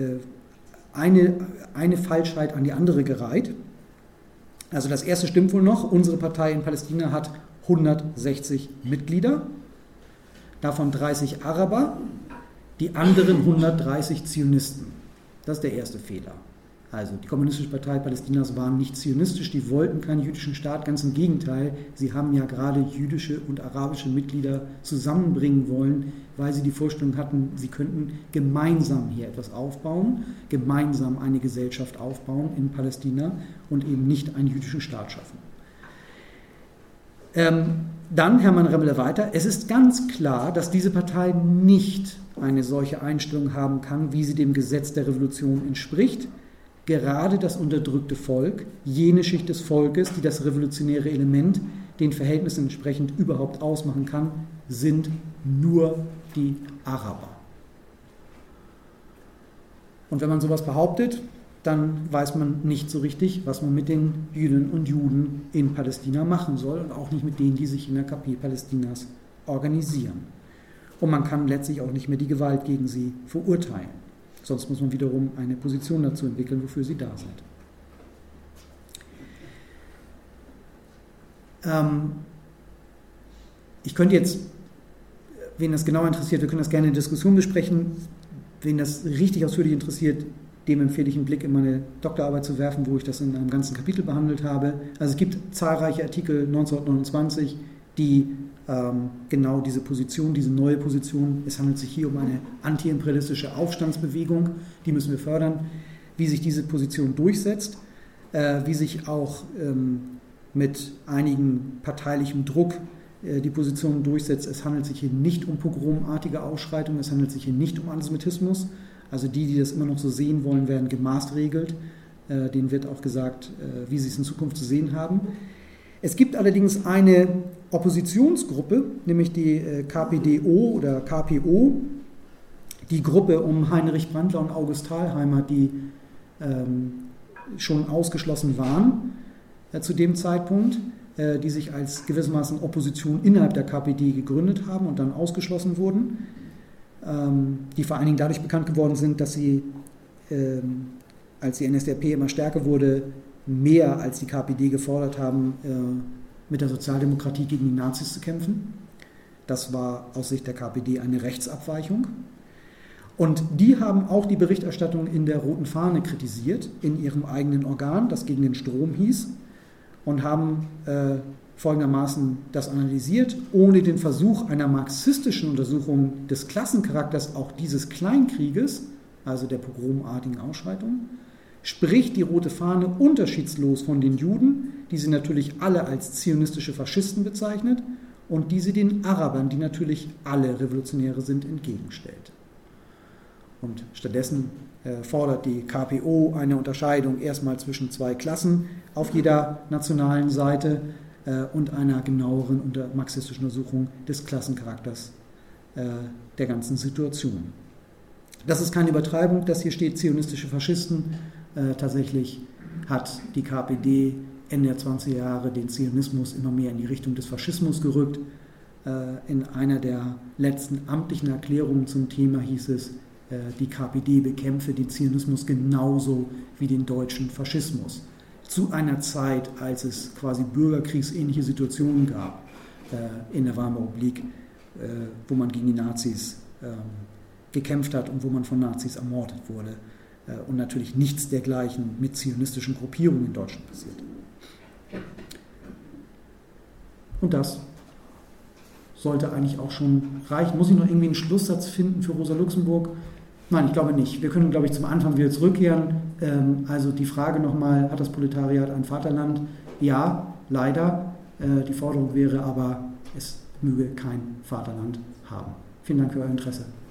eine Falschheit an die andere gereiht. Also das erste stimmt wohl noch, unsere Partei in Palästina hat 160 Mitglieder, davon 30 Araber, die anderen 130 Zionisten. Das ist der erste Fehler. Also die Kommunistische Partei Palästinas waren nicht zionistisch, die wollten keinen jüdischen Staat, ganz im Gegenteil, sie haben ja gerade jüdische und arabische Mitglieder zusammenbringen wollen, weil sie die Vorstellung hatten, sie könnten gemeinsam hier etwas aufbauen, gemeinsam eine Gesellschaft aufbauen in Palästina und eben nicht einen jüdischen Staat schaffen. Dann Hermann Remmele weiter, es ist ganz klar, dass diese Partei nicht eine solche Einstellung haben kann, wie sie dem Gesetz der Revolution entspricht. Gerade das unterdrückte Volk, jene Schicht des Volkes, die das revolutionäre Element den Verhältnissen entsprechend überhaupt ausmachen kann, sind nur die Araber. Und wenn man sowas behauptet, dann weiß man nicht so richtig, was man mit den Jüdinnen und Juden in Palästina machen soll und auch nicht mit denen, die sich in der KP Palästinas organisieren. Und man kann letztlich auch nicht mehr die Gewalt gegen sie verurteilen. Sonst muss man wiederum eine Position dazu entwickeln, wofür sie da sind. Ich könnte jetzt, wen das genau interessiert, wir können das gerne in Diskussion besprechen. Wen das richtig ausführlich interessiert, dem empfehle ich einen Blick in meine Doktorarbeit zu werfen, wo ich das in einem ganzen Kapitel behandelt habe. Also es gibt zahlreiche Artikel 1929, die genau diese Position, diese neue Position, es handelt sich hier um eine antiimperialistische Aufstandsbewegung, die müssen wir fördern, wie sich diese Position durchsetzt, wie sich auch mit einigem parteilichem Druck die Position durchsetzt. Es handelt sich hier nicht um pogromartige Ausschreitungen, es handelt sich hier nicht um Antisemitismus. Also die das immer noch so sehen wollen, werden gemaßregelt. Denen wird auch gesagt, wie sie es in Zukunft zu sehen haben. Es gibt allerdings eine Oppositionsgruppe, nämlich die KPDO oder KPO, die Gruppe um Heinrich Brandler und August Thalheimer, die schon ausgeschlossen waren zu dem Zeitpunkt, die sich als gewissermaßen Opposition innerhalb der KPD gegründet haben und dann ausgeschlossen wurden, die vor allen Dingen dadurch bekannt geworden sind, dass sie, als die NSDAP immer stärker wurde, mehr als die KPD gefordert haben, mit der Sozialdemokratie gegen die Nazis zu kämpfen. Das war aus Sicht der KPD eine Rechtsabweichung. Und die haben auch die Berichterstattung in der Roten Fahne kritisiert, in ihrem eigenen Organ, das gegen den Strom hieß, und haben folgendermaßen das analysiert, ohne den Versuch einer marxistischen Untersuchung des Klassencharakters auch dieses Kleinkrieges, also der pogromartigen Ausschreitungen, spricht die Rote Fahne unterschiedslos von den Juden, die sie natürlich alle als zionistische Faschisten bezeichnet und die sie den Arabern, die natürlich alle Revolutionäre sind, entgegenstellt. Und stattdessen fordert die KPO eine Unterscheidung erstmal zwischen zwei Klassen auf jeder nationalen Seite und einer genaueren marxistischen Untersuchung des Klassencharakters der ganzen Situation. Das ist keine Übertreibung, dass hier steht zionistische Faschisten. Tatsächlich hat die KPD Ende der 20er Jahre den Zionismus immer mehr in die Richtung des Faschismus gerückt. In einer der letzten amtlichen Erklärungen zum Thema hieß es, die KPD bekämpfe den Zionismus genauso wie den deutschen Faschismus. Zu einer Zeit, als es quasi bürgerkriegsähnliche Situationen gab in der Weimarer Republik, wo man gegen die Nazis gekämpft hat und wo man von Nazis ermordet wurde. Und natürlich nichts dergleichen mit zionistischen Gruppierungen in Deutschland passiert. Und das sollte eigentlich auch schon reichen. Muss ich noch irgendwie einen Schlusssatz finden für Rosa Luxemburg? Nein, ich glaube nicht. Wir können, glaube ich, zum Anfang wieder zurückkehren. Also die Frage nochmal, hat das Proletariat ein Vaterland? Ja, leider. Die Forderung wäre aber, es möge kein Vaterland haben. Vielen Dank für euer Interesse.